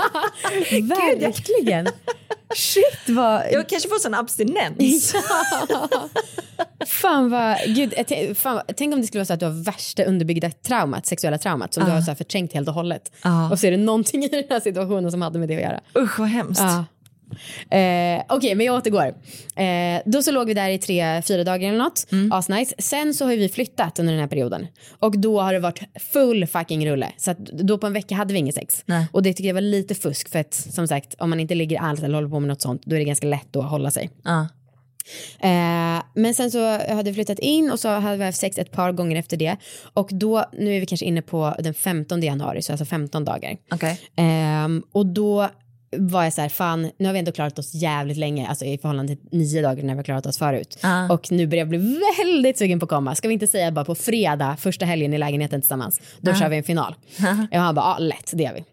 [SPEAKER 5] Verkligen. Shit, vad...
[SPEAKER 2] Jag kanske får sån abstinens.
[SPEAKER 5] Ja. Fan vad... Gud, t- fan, tänk om det skulle vara så att du har värsta underbyggda traumat, sexuella traumat som uh. du har så här förträngt helt och hållet. Uh. Och så är det någonting i den här situationen som hade med det att göra.
[SPEAKER 2] Usch, vad hemskt.
[SPEAKER 5] Uh. Eh, Okej, okay, men jag återgår. eh, Då så låg vi där i tre, fyra dagar eller något. mm. Asnice. Sen så har vi flyttat under den här perioden. Och då har det varit full fucking rulle. Så att då på en vecka hade vi ingen sex.
[SPEAKER 2] Nej.
[SPEAKER 5] Och det tycker jag var lite fusk. För att som sagt, om man inte ligger alls eller håller på med något sånt, då är det ganska lätt att hålla sig.
[SPEAKER 2] uh.
[SPEAKER 5] eh, Men sen så hade vi flyttat in. Och så hade vi haft sex ett par gånger efter det. Och då, nu är vi kanske inne på den femtonde januari. Så alltså femton dagar.
[SPEAKER 2] okay.
[SPEAKER 5] eh, Och då var jag så här, fan, nu har vi ändå klarat oss jävligt länge, alltså i förhållande till nio dagar när vi har klarat oss förut. Uh. Och nu börjar jag bli väldigt sugen på att komma. Ska vi inte säga bara på fredag, första helgen i lägenheten tillsammans, då uh. kör vi en final. Uh. Jag har bara, ja, lätt, det gör vi.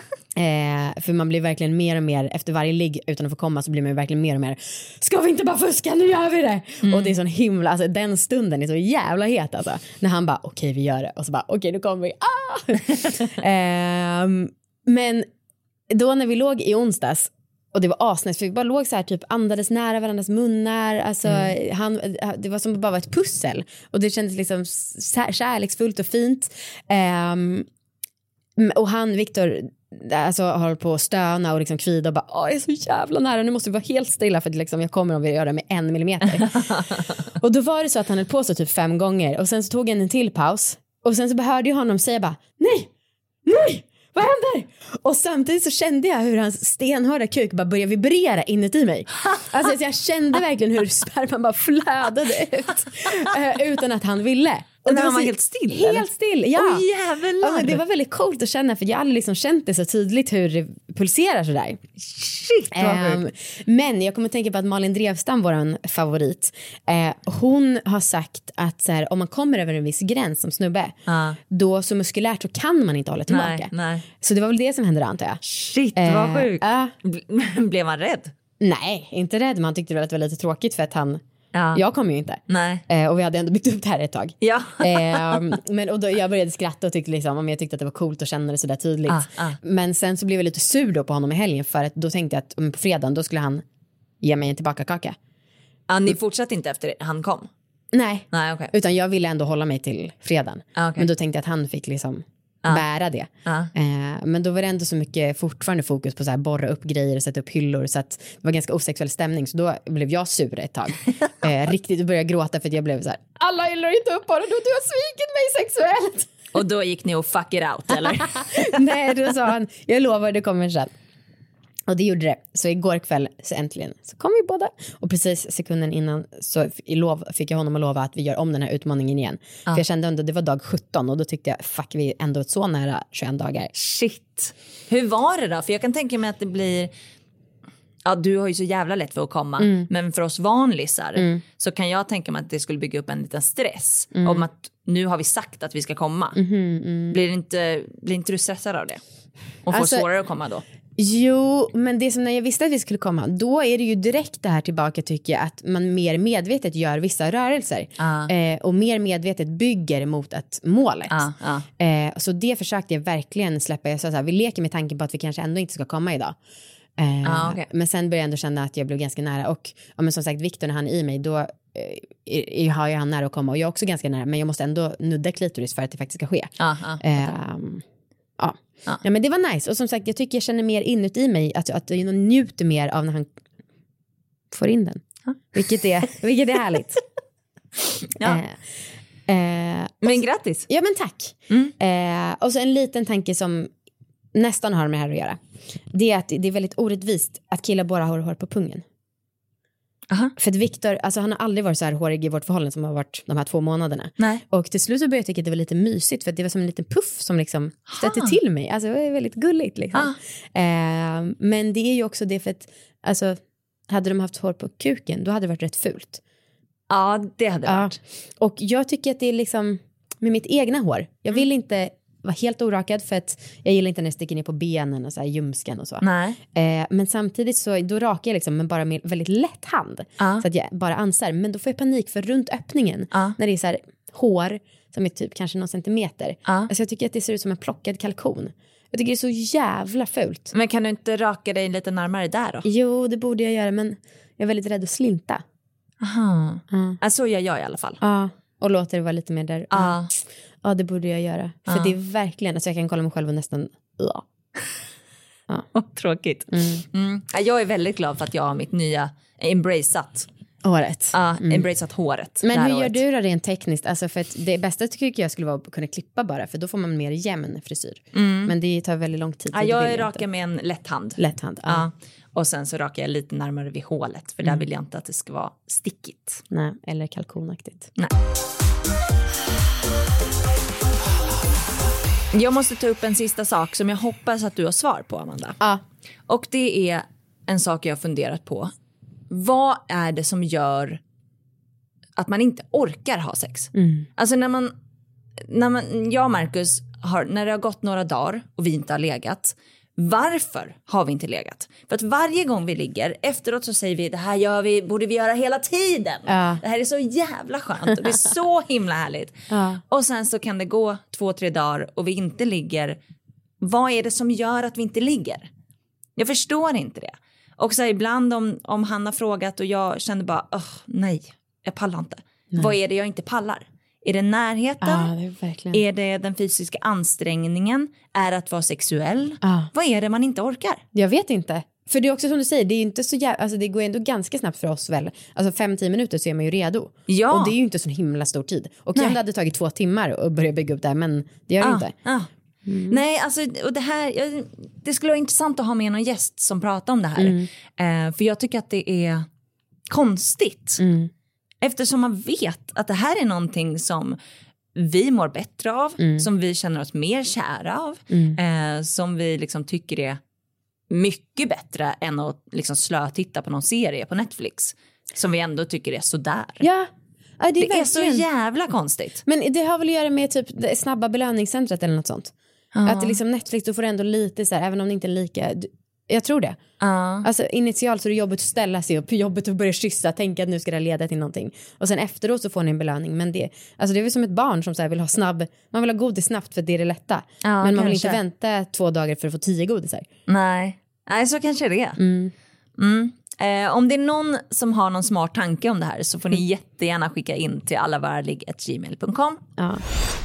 [SPEAKER 5] eh, för man blir verkligen mer och mer, efter varje ligg utan att få komma så blir man verkligen mer och mer, ska vi inte bara fuska, nu gör vi det. Mm. Och det är sån himla, alltså den stunden är så jävla het alltså. När han bara, okej okay, vi gör det. Och så bara, okej okay, nu kommer vi. Ah! eh, men då när vi låg i onsdags och det var asnäst, för vi bara låg så här typ andades nära varandras munnar, alltså mm. han, det var som bara var ett pussel och det kändes liksom kärleksfullt och fint. Um, och han, Victor, alltså håller på att stöna och liksom kvida och bara, åh jag är så jävla nära, nu måste vi vara helt stilla för att liksom, jag kommer om vi gör det med en millimeter. Och då var det så att han höll på så typ fem gånger och sen så tog han en till paus och sen så behörde jag honom säga bara, nej, nej, vad händer? Och samtidigt så kände jag hur hans stenhårda kuk bara började vibrera inuti mig. Alltså så jag kände verkligen hur sperman bara flödade ut utan att han ville.
[SPEAKER 2] Och det var man helt still?
[SPEAKER 5] Helt eller? Still, ja.
[SPEAKER 2] Åh, jävlar.
[SPEAKER 5] Ja, det var väldigt coolt att känna, för jag har aldrig liksom känt det så tydligt hur det pulserar sådär.
[SPEAKER 2] Shit, vad
[SPEAKER 5] um, Men jag kommer att tänka på att Malin Drevstam, våran favorit, uh, hon har sagt att så här, om man kommer över en viss gräns som snubbe, uh. då så muskulärt så kan man inte hålla tillbaka.
[SPEAKER 2] Nej, nej.
[SPEAKER 5] Så det var väl det som hände, antar jag.
[SPEAKER 2] Shit, vad uh, sjukt. Uh, Blev man rädd?
[SPEAKER 5] Nej, inte rädd. Man tyckte väl att det var lite tråkigt för att han... Ja. Jag kom ju inte.
[SPEAKER 2] Nej.
[SPEAKER 5] Eh, och vi hade ändå byggt upp det här ett tag.
[SPEAKER 2] Ja.
[SPEAKER 5] eh, men och då, jag började skratta och tyckte liksom, om jag tyckte att det var coolt att känna det så där tydligt. Ah, ah. Men sen så blev jag lite sur då på honom i helgen, för att då tänkte jag att om på fredagen då skulle han ge mig en tillbaka kaka.
[SPEAKER 2] Ja, ni fortsatte inte efter han kom?
[SPEAKER 5] Nej.
[SPEAKER 2] Nej, okay.
[SPEAKER 5] Utan jag ville ändå hålla mig till fredagen. Ah, okay. Men då tänkte jag att han fick liksom ah. bära det. Ah. Eh, men då var det ändå så mycket fortfarande fokus på så här borra upp grejer och sätta upp hyllor, så att det var ganska osexuell stämning, så då blev jag sur ett tag. eh, riktigt och började gråta för att jag blev så här, alla hyllor inte upp bara, då du har svikit mig sexuellt.
[SPEAKER 2] Och då gick ni och fuck it out, eller?
[SPEAKER 5] Nej, då sa han, jag lovar det kommer sen. Och det gjorde det. Så igår kväll så äntligen så kom vi båda. Och precis sekunden innan så i lov, fick jag honom att lova att vi gör om den här utmaningen igen. Ah. För jag kände ändå, det var dag sjutton och då tyckte jag, fuck, vi är ändå så nära tjugoett dagar.
[SPEAKER 2] Shit. Hur var det då? För jag kan tänka mig att det blir... Ja, du har ju så jävla lätt för att komma. Mm. Men för oss vanlisar mm. så kan jag tänka mig att det skulle bygga upp en liten stress. Mm. Om att nu har vi sagt att vi ska komma. Mm, mm. Blir, inte, blir inte du stressad av det? Och får alltså, svårare att komma då?
[SPEAKER 5] Jo, men det som när jag visste att vi skulle komma, då är det ju direkt det här tillbaka, tycker jag, att man mer medvetet gör vissa rörelser ah. eh, och mer medvetet bygger mot ett målet. Ah, ah. Eh, så det försökte jag verkligen släppa. Jag sa så här, vi leker med tanken på att vi kanske ändå inte ska komma idag. Eh, ah, okay. Men sen började jag ändå känna att jag blev ganska nära. Och ja, men som sagt, Victor, när han är i mig, då eh, har jag han nära att komma. Och jag är också ganska nära, men jag måste ändå nudda klitoris för att det faktiskt ska ske. Ah, ah, eh, ja. Ja. ja, men det var nice. Och som sagt, jag tycker jag känner mer inuti mig, att, att jag njuter mer av när han får in den. Ja. Vilket, är, vilket är härligt.
[SPEAKER 2] Ja. Eh, eh, men så, grattis.
[SPEAKER 5] Ja, men tack. Mm. Eh, och så en liten tanke som nästan har med det här att göra. Det är att det är väldigt orättvist att killar bara har hår på pungen. Aha. För att Victor, alltså han har aldrig varit så här hårig i vårt förhållande som har varit de här två månaderna. Nej. Och till slut så började jag tycka att det var lite mysigt, för att det var som en liten puff som liksom stötte ha. till mig. Alltså det var väldigt gulligt liksom. Eh, men det är ju också det, för att alltså, hade de haft hår på kuken, då hade det varit rätt fult.
[SPEAKER 2] Ja, det hade det varit.
[SPEAKER 5] Och jag tycker att det är liksom med mitt egna hår. Jag vill inte var helt orakad, för att jag gillar inte när det sticker ner på benen och så här ljumsken och så. Nej. Eh, men samtidigt så då rakar jag liksom, men bara med väldigt lätt hand. Uh. Så att jag bara ansar. Men då får jag panik, för runt öppningen uh. när det är så här hår som är typ kanske någon centimeter. Uh. Alltså jag tycker att det ser ut som en plockad kalkon. Jag tycker det är så jävla fult.
[SPEAKER 2] Men kan du inte raka dig lite närmare där då?
[SPEAKER 5] Jo, det borde jag göra, men jag är väldigt rädd att slinta.
[SPEAKER 2] Aha. Uh. Alltså jag gör i alla fall.
[SPEAKER 5] Ja, uh. och låter det vara lite mer där. Ja. Uh. Ja, det borde jag göra. För uh. det är verkligen, alltså jag kan kolla mig själv och nästan, ja.
[SPEAKER 2] Ja. Tråkigt. Mm. Mm. Jag är väldigt glad för att jag har mitt nya embraceat.
[SPEAKER 5] Håret.
[SPEAKER 2] Ja, uh, mm. embraceat håret.
[SPEAKER 5] Men hur gör du då rent tekniskt? Alltså för att det bästa tycker jag skulle vara att kunna klippa bara, för då får man mer jämn frisyr. Mm. Men det tar väldigt lång tid.
[SPEAKER 2] Ja, jag rakar med en lätt hand.
[SPEAKER 5] Lätt hand, ja.
[SPEAKER 2] Ja. Och sen så rakar jag lite närmare vid hålet, för mm. där vill jag inte att det ska vara stickigt.
[SPEAKER 5] Nej, eller kalkonaktigt.
[SPEAKER 2] Nej. Jag måste ta upp en sista sak som jag hoppas att du har svar på, Amanda.
[SPEAKER 5] Ja.
[SPEAKER 2] Och det är en sak jag har funderat på. Vad är det som gör att man inte orkar ha sex? Mm. Alltså när man, när man, jag och Marcus har, när det har gått några dagar och vi inte har legat. Varför har vi inte legat? För att varje gång vi ligger, efteråt så säger vi, det här gör vi, borde vi göra hela tiden. Ja. Det här är så jävla skönt och det är så himla härligt. Ja. Och sen så kan det gå två, tre dagar och vi inte ligger. Vad är det som gör att vi inte ligger? Jag förstår inte det. Och så ibland om, om han har frågat och jag känner bara, oh, nej, jag pallar inte. Nej. Vad är det jag inte pallar? Är det närheten?
[SPEAKER 5] Ah, det är, verkligen...
[SPEAKER 2] är det den fysiska ansträngningen? Är det att vara sexuell?
[SPEAKER 5] Ah.
[SPEAKER 2] Vad är det man inte orkar?
[SPEAKER 5] Jag vet inte. För det är också som du säger, det är ju inte så jävla, alltså det går ändå ganska snabbt för oss väl. Alltså fem till tio minuter så är man ju redo. Ja. Och det är ju inte så himla stor tid. Och det hade tagit två timmar att börja bygga upp det här, men det gör det ah. inte.
[SPEAKER 2] Ah. Mm. Nej, alltså och det här, det skulle vara intressant att ha med någon gäst som pratar om det här. Mm. Eh, för jag tycker att det är konstigt. Mm. Eftersom man vet att det här är någonting som vi mår bättre av. Mm. Som vi känner oss mer kära av. Mm. Eh, som vi liksom tycker är mycket bättre än att liksom slö titta på någon serie på Netflix. Som vi ändå tycker är sådär.
[SPEAKER 5] Ja, ja det, är,
[SPEAKER 2] det är så jävla konstigt.
[SPEAKER 5] Men det har väl att göra med typ det snabba belöningscentret eller något sånt. Uh. Att det liksom Netflix, då får ändå lite så här, även om det inte är lika... Jag tror det. Uh. Alltså initialt så är det jobbigt att ställa sig upp, jobbigt att börja kyssa, tänka att nu ska det leda till någonting. Och sen efteråt så får ni en belöning. Men det, alltså det är väl som ett barn som så här vill ha snabb, man vill ha godis snabbt för det är det lätta. Uh, men man kanske. Vill inte vänta två dagar för att få tio godisar.
[SPEAKER 2] Nej, Nej så kanske det är. Mm. Mm. Eh, om det är någon som har någon smart tanke om det här så får ni mm. jättegärna skicka in till allavarlig at gmail punkt com.
[SPEAKER 5] Ja.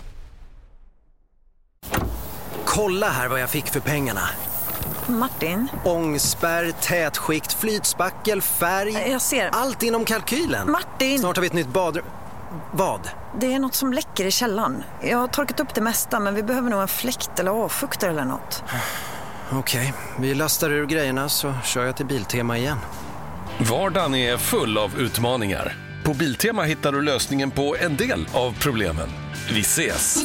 [SPEAKER 7] Kolla här vad jag fick för pengarna.
[SPEAKER 8] Martin?
[SPEAKER 7] Ångspärr, tätskikt, flytspackel, färg.
[SPEAKER 8] Jag ser.
[SPEAKER 7] Allt inom kalkylen.
[SPEAKER 8] Martin!
[SPEAKER 7] Snart har vi ett nytt badrum. Vad?
[SPEAKER 8] Det är något som läcker i källaren. Jag har torkat upp det mesta, men vi behöver nog en fläkt eller avfuktare eller något.
[SPEAKER 7] Okej, vi lastar ur grejerna så kör jag till Biltema igen.
[SPEAKER 6] Vardagen är full av utmaningar. På Biltema hittar du lösningen på en del av problemen. Vi ses!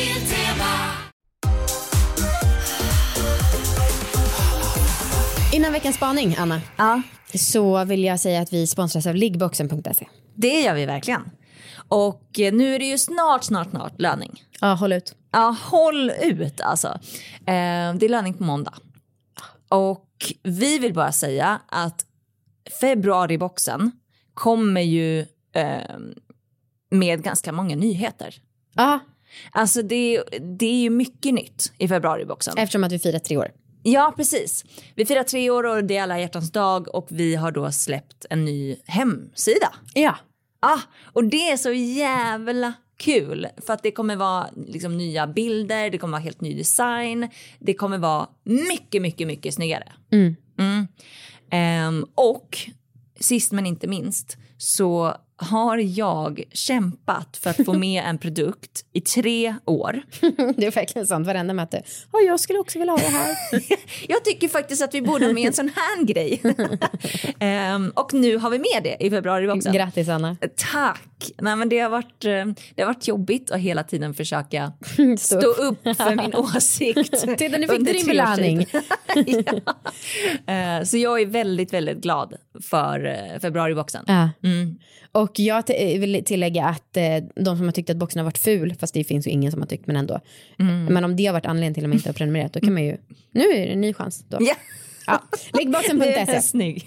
[SPEAKER 5] Innan veckans spaning, Anna,
[SPEAKER 2] ja.
[SPEAKER 5] så vill jag säga att vi sponsras av liggboxen punkt se.
[SPEAKER 2] Det gör vi verkligen. Och nu är det ju snart, snart, snart löning.
[SPEAKER 5] Ja, håll ut.
[SPEAKER 2] Ja, håll ut alltså. Eh, det är löning på måndag. Och vi vill bara säga att februariboxen kommer ju eh, med ganska många nyheter.
[SPEAKER 5] Ja.
[SPEAKER 2] Alltså det, det är ju mycket nytt i februariboxen.
[SPEAKER 5] Eftersom att vi firar tre år.
[SPEAKER 2] Ja, precis. Vi firar tre år och det är alla hjärtans dag och vi har då släppt en ny hemsida.
[SPEAKER 5] Ja.
[SPEAKER 2] Ah, och det är så jävla kul för att det kommer vara liksom nya bilder, det kommer vara helt ny design, det kommer vara mycket, mycket, mycket snyggare.
[SPEAKER 5] Mm.
[SPEAKER 2] Mm. Um, och sist men inte minst så har jag kämpat för att få med en produkt i tre år.
[SPEAKER 5] Det är verkligen sant, varenda möte. Ja, jag skulle också vilja ha det här.
[SPEAKER 2] Jag tycker faktiskt att vi borde ha med en sån här grej. um, och nu har vi med det i februari också.
[SPEAKER 5] Grattis, Anna.
[SPEAKER 2] Tack. Nej, men det har varit, det har varit jobbigt att hela tiden försöka stå, stå upp för min åsikt.
[SPEAKER 5] Titta, nu fick du din belöning.
[SPEAKER 2] Ja. uh, så jag är väldigt, väldigt glad för uh, februariboxen.
[SPEAKER 5] Ja.
[SPEAKER 2] Mm.
[SPEAKER 5] Och jag t- vill tillägga att eh, de som har tyckt att boxen har varit ful, fast det finns ju ingen som har tyckt, men ändå. Mm. Men om det har varit anledningen till att man inte har prenumererat, då kan man ju, nu är det en ny chans då.
[SPEAKER 2] Yeah.
[SPEAKER 5] Ja. Liggboxen punkt se.
[SPEAKER 2] Det är snygg.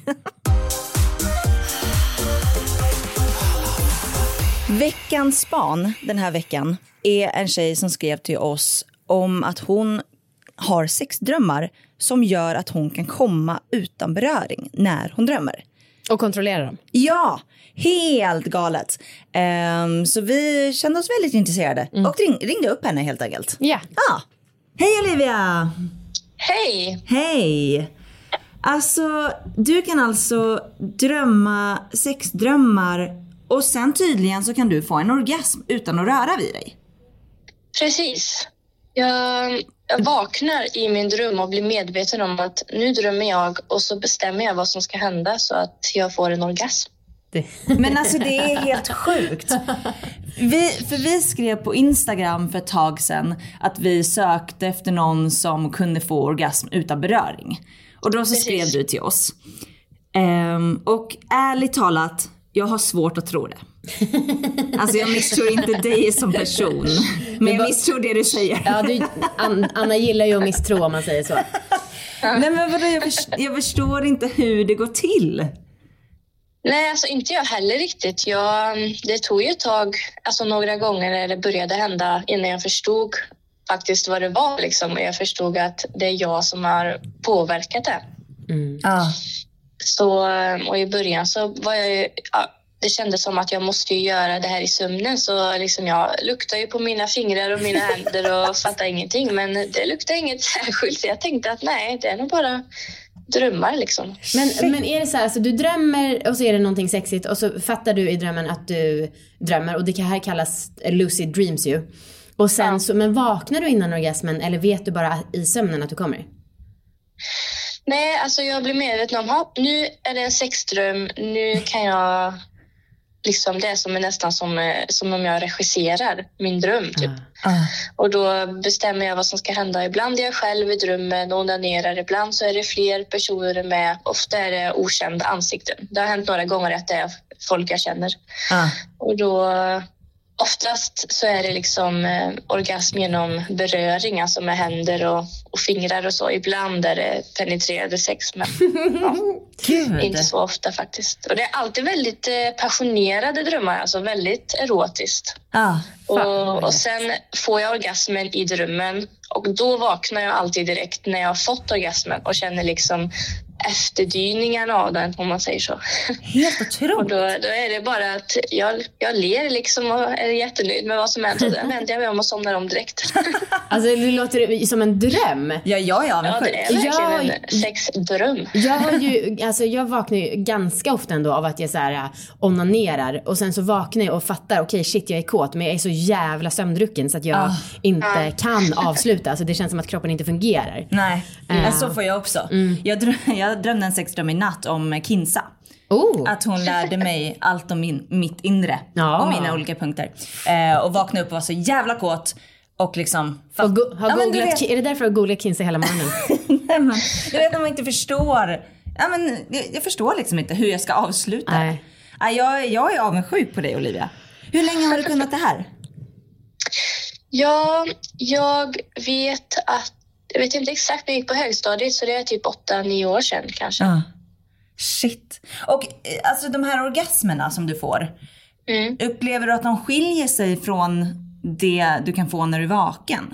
[SPEAKER 2] Veckans span den här veckan är en tjej som skrev till oss om att hon har sexdrömmar som gör att hon kan komma utan beröring när hon drömmer.
[SPEAKER 5] Och kontrollera dem.
[SPEAKER 2] Ja, helt galet. Um, så vi kände oss väldigt intresserade. Mm. Och ring, ringde upp henne helt enkelt.
[SPEAKER 5] Ja.
[SPEAKER 2] Ah. Hej Olivia!
[SPEAKER 9] Hej!
[SPEAKER 2] Hej! Alltså, du kan alltså drömma sexdrömmar och sen tydligen så kan du få en orgasm utan att röra vid dig.
[SPEAKER 9] Precis. Jag, jag vaknar i min dröm och blir medveten om att nu drömmer jag och så bestämmer jag vad som ska hända så att jag får en orgasm.
[SPEAKER 5] Det.
[SPEAKER 2] Men alltså det är helt sjukt. Vi, för vi skrev på Instagram för ett tag sedan att vi sökte efter någon som kunde få orgasm utan beröring. Och då så Precis. skrev du till oss. Um, och ärligt talat, jag har svårt att tro det. Alltså jag misstror inte dig som person, men jag misstror det du säger.
[SPEAKER 5] Ja, du, Anna gillar ju att misstro om man säger så.
[SPEAKER 2] Nej men vadå, jag, förstår, jag förstår inte hur det går till.
[SPEAKER 9] Nej, alltså inte jag heller riktigt. Jag, det tog ju ett tag, alltså några gånger när det började hända innan jag förstod faktiskt vad det var. Liksom. Jag förstod att det är jag som har påverkat det.
[SPEAKER 5] Mm.
[SPEAKER 2] Ah.
[SPEAKER 9] Så, och i början så var jag ju... Ja, det kändes som att jag måste göra det här i sömnen. Så liksom jag luktade ju på mina fingrar och mina händer och fattade ingenting. Men det luktade inget särskilt. Så jag tänkte att nej, det är nog bara drömmar liksom.
[SPEAKER 5] Men, men är det så här, alltså, du drömmer och så är det någonting sexigt. Och så fattar du i drömmen att du drömmer. Och det här kallas lucid dreams ju. Och sen ja. så, men vaknar du innan orgasmen? Eller vet du bara i sömnen att du kommer?
[SPEAKER 9] Nej, alltså jag blir medveten om att nu är det en sexdröm. Nu kan jag... Liksom det är som är nästan som, som om jag regisserar min dröm typ.
[SPEAKER 2] Uh.
[SPEAKER 9] Och då bestämmer jag vad som ska hända. Ibland är jag själv i drömmen och onanerar. Ibland så är det fler personer med. Ofta är det okända ansikten. Det har hänt några gånger att det är folk jag känner.
[SPEAKER 2] Uh.
[SPEAKER 9] Och då oftast så är det liksom eh, orgasm genom beröring, alltså med händer och, och fingrar och så. Ibland är det penetrerande sex, men ja, inte så ofta faktiskt. Och det är alltid väldigt eh, passionerade drömmar, alltså väldigt erotiskt.
[SPEAKER 2] Ah,
[SPEAKER 9] och, och sen får jag orgasmen i drömmen och då vaknar jag alltid direkt när jag har fått orgasmen och känner liksom efterdyningarna av den, om man säger så.
[SPEAKER 2] Helt otroligt.
[SPEAKER 9] Och då, då är det bara att jag, jag ler liksom och är jättenöjd med vad som händer. Sen vänder jag mig om och somnar om direkt.
[SPEAKER 5] Alltså det låter som en dröm.
[SPEAKER 2] Ja, ja, ja.
[SPEAKER 9] Ja, det är verkligen jag, en sexdröm.
[SPEAKER 5] Jag har ju, alltså jag vaknar ju ganska ofta ändå av att jag så här onanerar. Och sen så vaknar jag och fattar, okej okay, shit jag är kåt. Men jag är så jävla sömndrucken så att jag oh. inte oh. kan avsluta. Alltså det känns som att kroppen inte fungerar.
[SPEAKER 2] Nej, uh. så får jag också. Mm. Jag, dröm, jag drömde en sexdröm i natt om Kinsa.
[SPEAKER 5] Oh.
[SPEAKER 2] Att hon lärde mig allt om min, mitt inre
[SPEAKER 5] ja.
[SPEAKER 2] och mina olika punkter. Eh, och vaknade upp och var så jävla kåt. Och liksom...
[SPEAKER 5] Och go- har ja, googlat, är det därför du har googlat Kinsa hela morgonen?
[SPEAKER 2] Nej, men, jag vet att man inte förstår. Ja, men, jag, jag förstår liksom inte hur jag ska avsluta.
[SPEAKER 5] Nej.
[SPEAKER 2] Ja, jag, jag är avundsjuk på dig, Olivia. Hur länge har du kunnat det här?
[SPEAKER 9] Ja, jag vet att... Jag vet inte exakt när jag gick på högstadiet, så det är typ åtta nio år sedan kanske.
[SPEAKER 2] Ja. Shit. Och alltså de här orgasmerna som du får,
[SPEAKER 9] mm.
[SPEAKER 2] upplever du att de skiljer sig från det du kan få när du är vaken?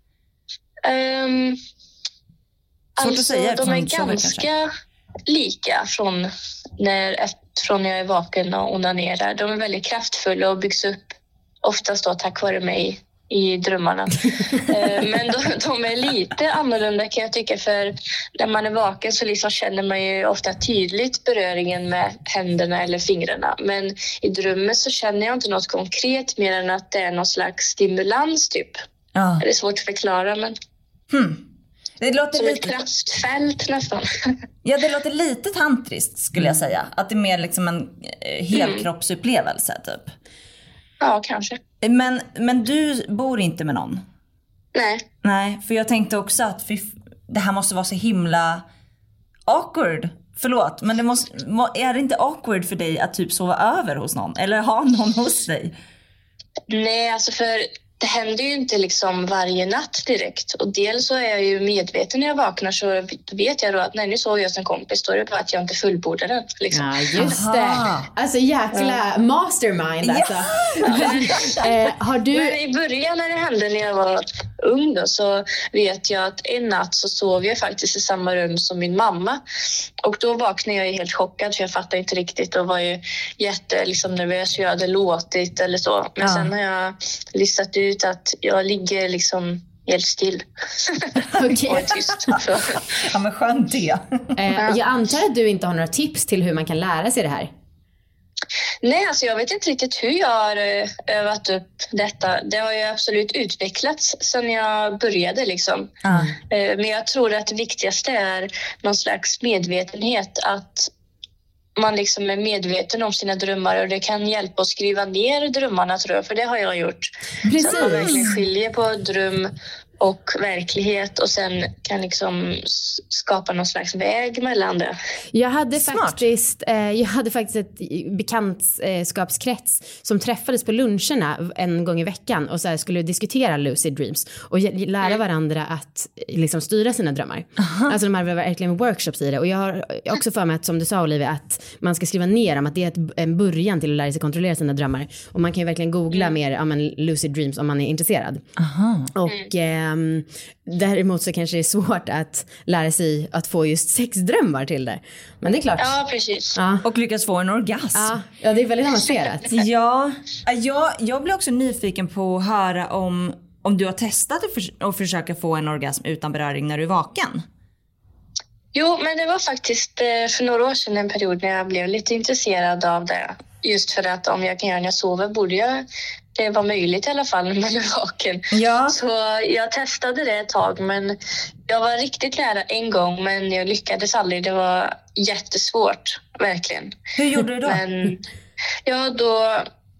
[SPEAKER 9] Um, alltså
[SPEAKER 2] att säga,
[SPEAKER 9] de är ganska kanske. lika från när, från när jag är vaken och onanerar. De är väldigt kraftfulla och byggs upp oftast då tack vare mig i drömmarna. Men de, de är lite annorlunda kan jag tycka, för när man är vaken så liksom känner man ju ofta tydligt beröringen med händerna eller fingrarna. Men i drömmen så känner jag inte något konkret mer än att det är någon slags stimulans typ.
[SPEAKER 2] Ja.
[SPEAKER 9] Det är svårt att förklara, men
[SPEAKER 2] hmm. det låter
[SPEAKER 9] som
[SPEAKER 2] lite...
[SPEAKER 9] ett kraftfält nästan.
[SPEAKER 2] Ja, det låter lite tantriskt skulle jag säga. Att det är mer liksom en eh, helkroppsupplevelse typ.
[SPEAKER 9] Ja, kanske.
[SPEAKER 2] Men, men du bor inte med någon?
[SPEAKER 9] Nej.
[SPEAKER 2] Nej, för jag tänkte också att fy, det här måste vara så himla awkward. Förlåt, men det måste, är det inte awkward för dig att typ sova över hos någon? Eller ha någon hos dig?
[SPEAKER 9] Nej, alltså för det händer ju inte liksom varje natt direkt. Och dels så är jag ju medveten när jag vaknar, så vet jag då att när nu sover jag hos en kompis, då är det bara att jag inte fullbordar den. Liksom.
[SPEAKER 5] Ja, just Aha. det. Alltså jäkla mastermind alltså.
[SPEAKER 9] Ja.
[SPEAKER 5] eh, har du...
[SPEAKER 9] Men i början när det hände när jag var ung då, så vet jag att en natt så sov jag faktiskt i samma rum som min mamma. Och då vaknade jag helt chockad, för jag fattade inte riktigt och var ju jätte liksom, nervös hur jag hade låtit eller så. Men ja. sen har jag listat ut att jag ligger liksom helt still.
[SPEAKER 5] Okej.
[SPEAKER 9] Och är tyst. Så.
[SPEAKER 2] Ja, men skönt det.
[SPEAKER 5] eh, jag antar att du inte har några tips till hur man kan lära sig det här.
[SPEAKER 9] Nej, alltså jag vet inte riktigt hur jag har övat upp detta. Det har ju absolut utvecklats sedan jag började liksom.
[SPEAKER 2] Mm.
[SPEAKER 9] Men jag tror att det viktigaste är någon slags medvetenhet att man liksom är medveten om sina drömmar och det kan hjälpa att skriva ner drömmarna, tror jag, för det har jag gjort.
[SPEAKER 5] Precis.
[SPEAKER 9] Så att man verkligen skiljer på dröm och verklighet och sen kan liksom skapa någon slags väg mellan det.
[SPEAKER 5] Jag hade
[SPEAKER 2] Smart.
[SPEAKER 5] faktiskt eh, jag hade faktiskt ett bekantskapskrets som träffades på luncherna en gång i veckan och så här skulle diskutera lucid dreams och lära varandra att liksom styra sina drömmar. Aha. Alltså de hade verkligen workshops i det, och jag har också för mig att, som du sa Olivia, att man ska skriva ner dem, att det är ett, en början till att lära sig kontrollera sina drömmar, och man kan ju verkligen googla mm. mer ja, men lucid dreams om man är intresserad. Aha. Och eh, däremot så kanske det är svårt att lära sig att få just sexdrömmar till det. Men det är klart.
[SPEAKER 9] Ja, precis.
[SPEAKER 2] Ja. Och lyckas få en orgasm.
[SPEAKER 5] Ja, ja, det är väldigt avancerat.
[SPEAKER 2] Ja, jag, jag blir också nyfiken på att höra om, om du har testat att, för, att försöka få en orgasm utan beröring när du är vaken.
[SPEAKER 9] Jo, men det var faktiskt för några år sedan en period när jag blev lite intresserad av det. Just för att om jag kan göra när jag sover borde jag, det var möjligt i alla fall när man är vaken. Ja. Så jag testade det ett tag, men jag var riktigt nära en gång, men jag lyckades aldrig. Det var jättesvårt, verkligen.
[SPEAKER 2] Hur gjorde du då?
[SPEAKER 9] Men, ja, då,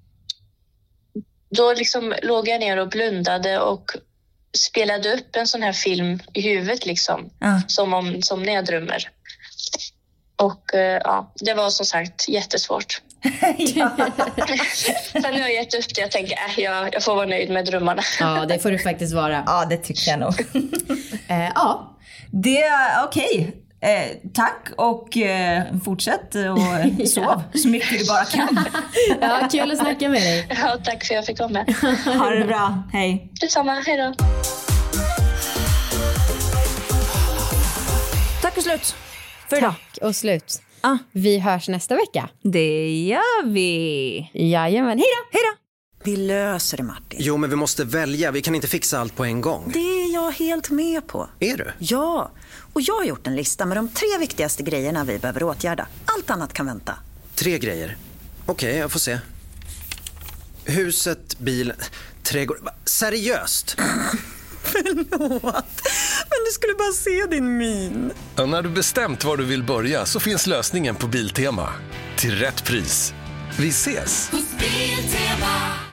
[SPEAKER 9] då liksom låg jag ner och blundade och spelade upp en sån här film i huvudet liksom, ja. som, om, som när jag drömmer. Och ja, det var som sagt jättesvårt. Ja. Sen har jag gett upp det. Jag tänker äh, jag, jag får vara nöjd med drömmarna.
[SPEAKER 5] Ja, det får du faktiskt vara.
[SPEAKER 2] Ja, det tycker jag nog.
[SPEAKER 5] eh, Ja,
[SPEAKER 2] det är okej. Okay. Eh, tack och eh, fortsätt och sov så mycket du bara kan.
[SPEAKER 5] Ja, kul att snacka med dig.
[SPEAKER 9] Ja, tack för att jag fick komma.
[SPEAKER 2] Ha det bra, hej.
[SPEAKER 9] Detsamma, hej då.
[SPEAKER 2] Tack och slut för idag.
[SPEAKER 5] Tack och slut.
[SPEAKER 2] Ah.
[SPEAKER 5] Vi hörs nästa vecka.
[SPEAKER 2] Det gör vi.
[SPEAKER 5] Jajamän, hej då.
[SPEAKER 2] Hej då.
[SPEAKER 8] Vi löser det, Martin.
[SPEAKER 7] Jo, men vi måste välja. Vi kan inte fixa allt på en gång.
[SPEAKER 8] Det är jag helt med på.
[SPEAKER 7] Är du?
[SPEAKER 8] Ja, och jag har gjort en lista med de tre viktigaste grejerna vi behöver åtgärda. Allt annat kan vänta.
[SPEAKER 7] Tre grejer? Okej, okay, jag får se. Huset, bilen, trädgård. Seriöst?
[SPEAKER 8] Förlåt, men du skulle bara se din min.
[SPEAKER 6] Ja, när du bestämt var du vill börja så finns lösningen på Biltema. Till rätt pris. Vi ses!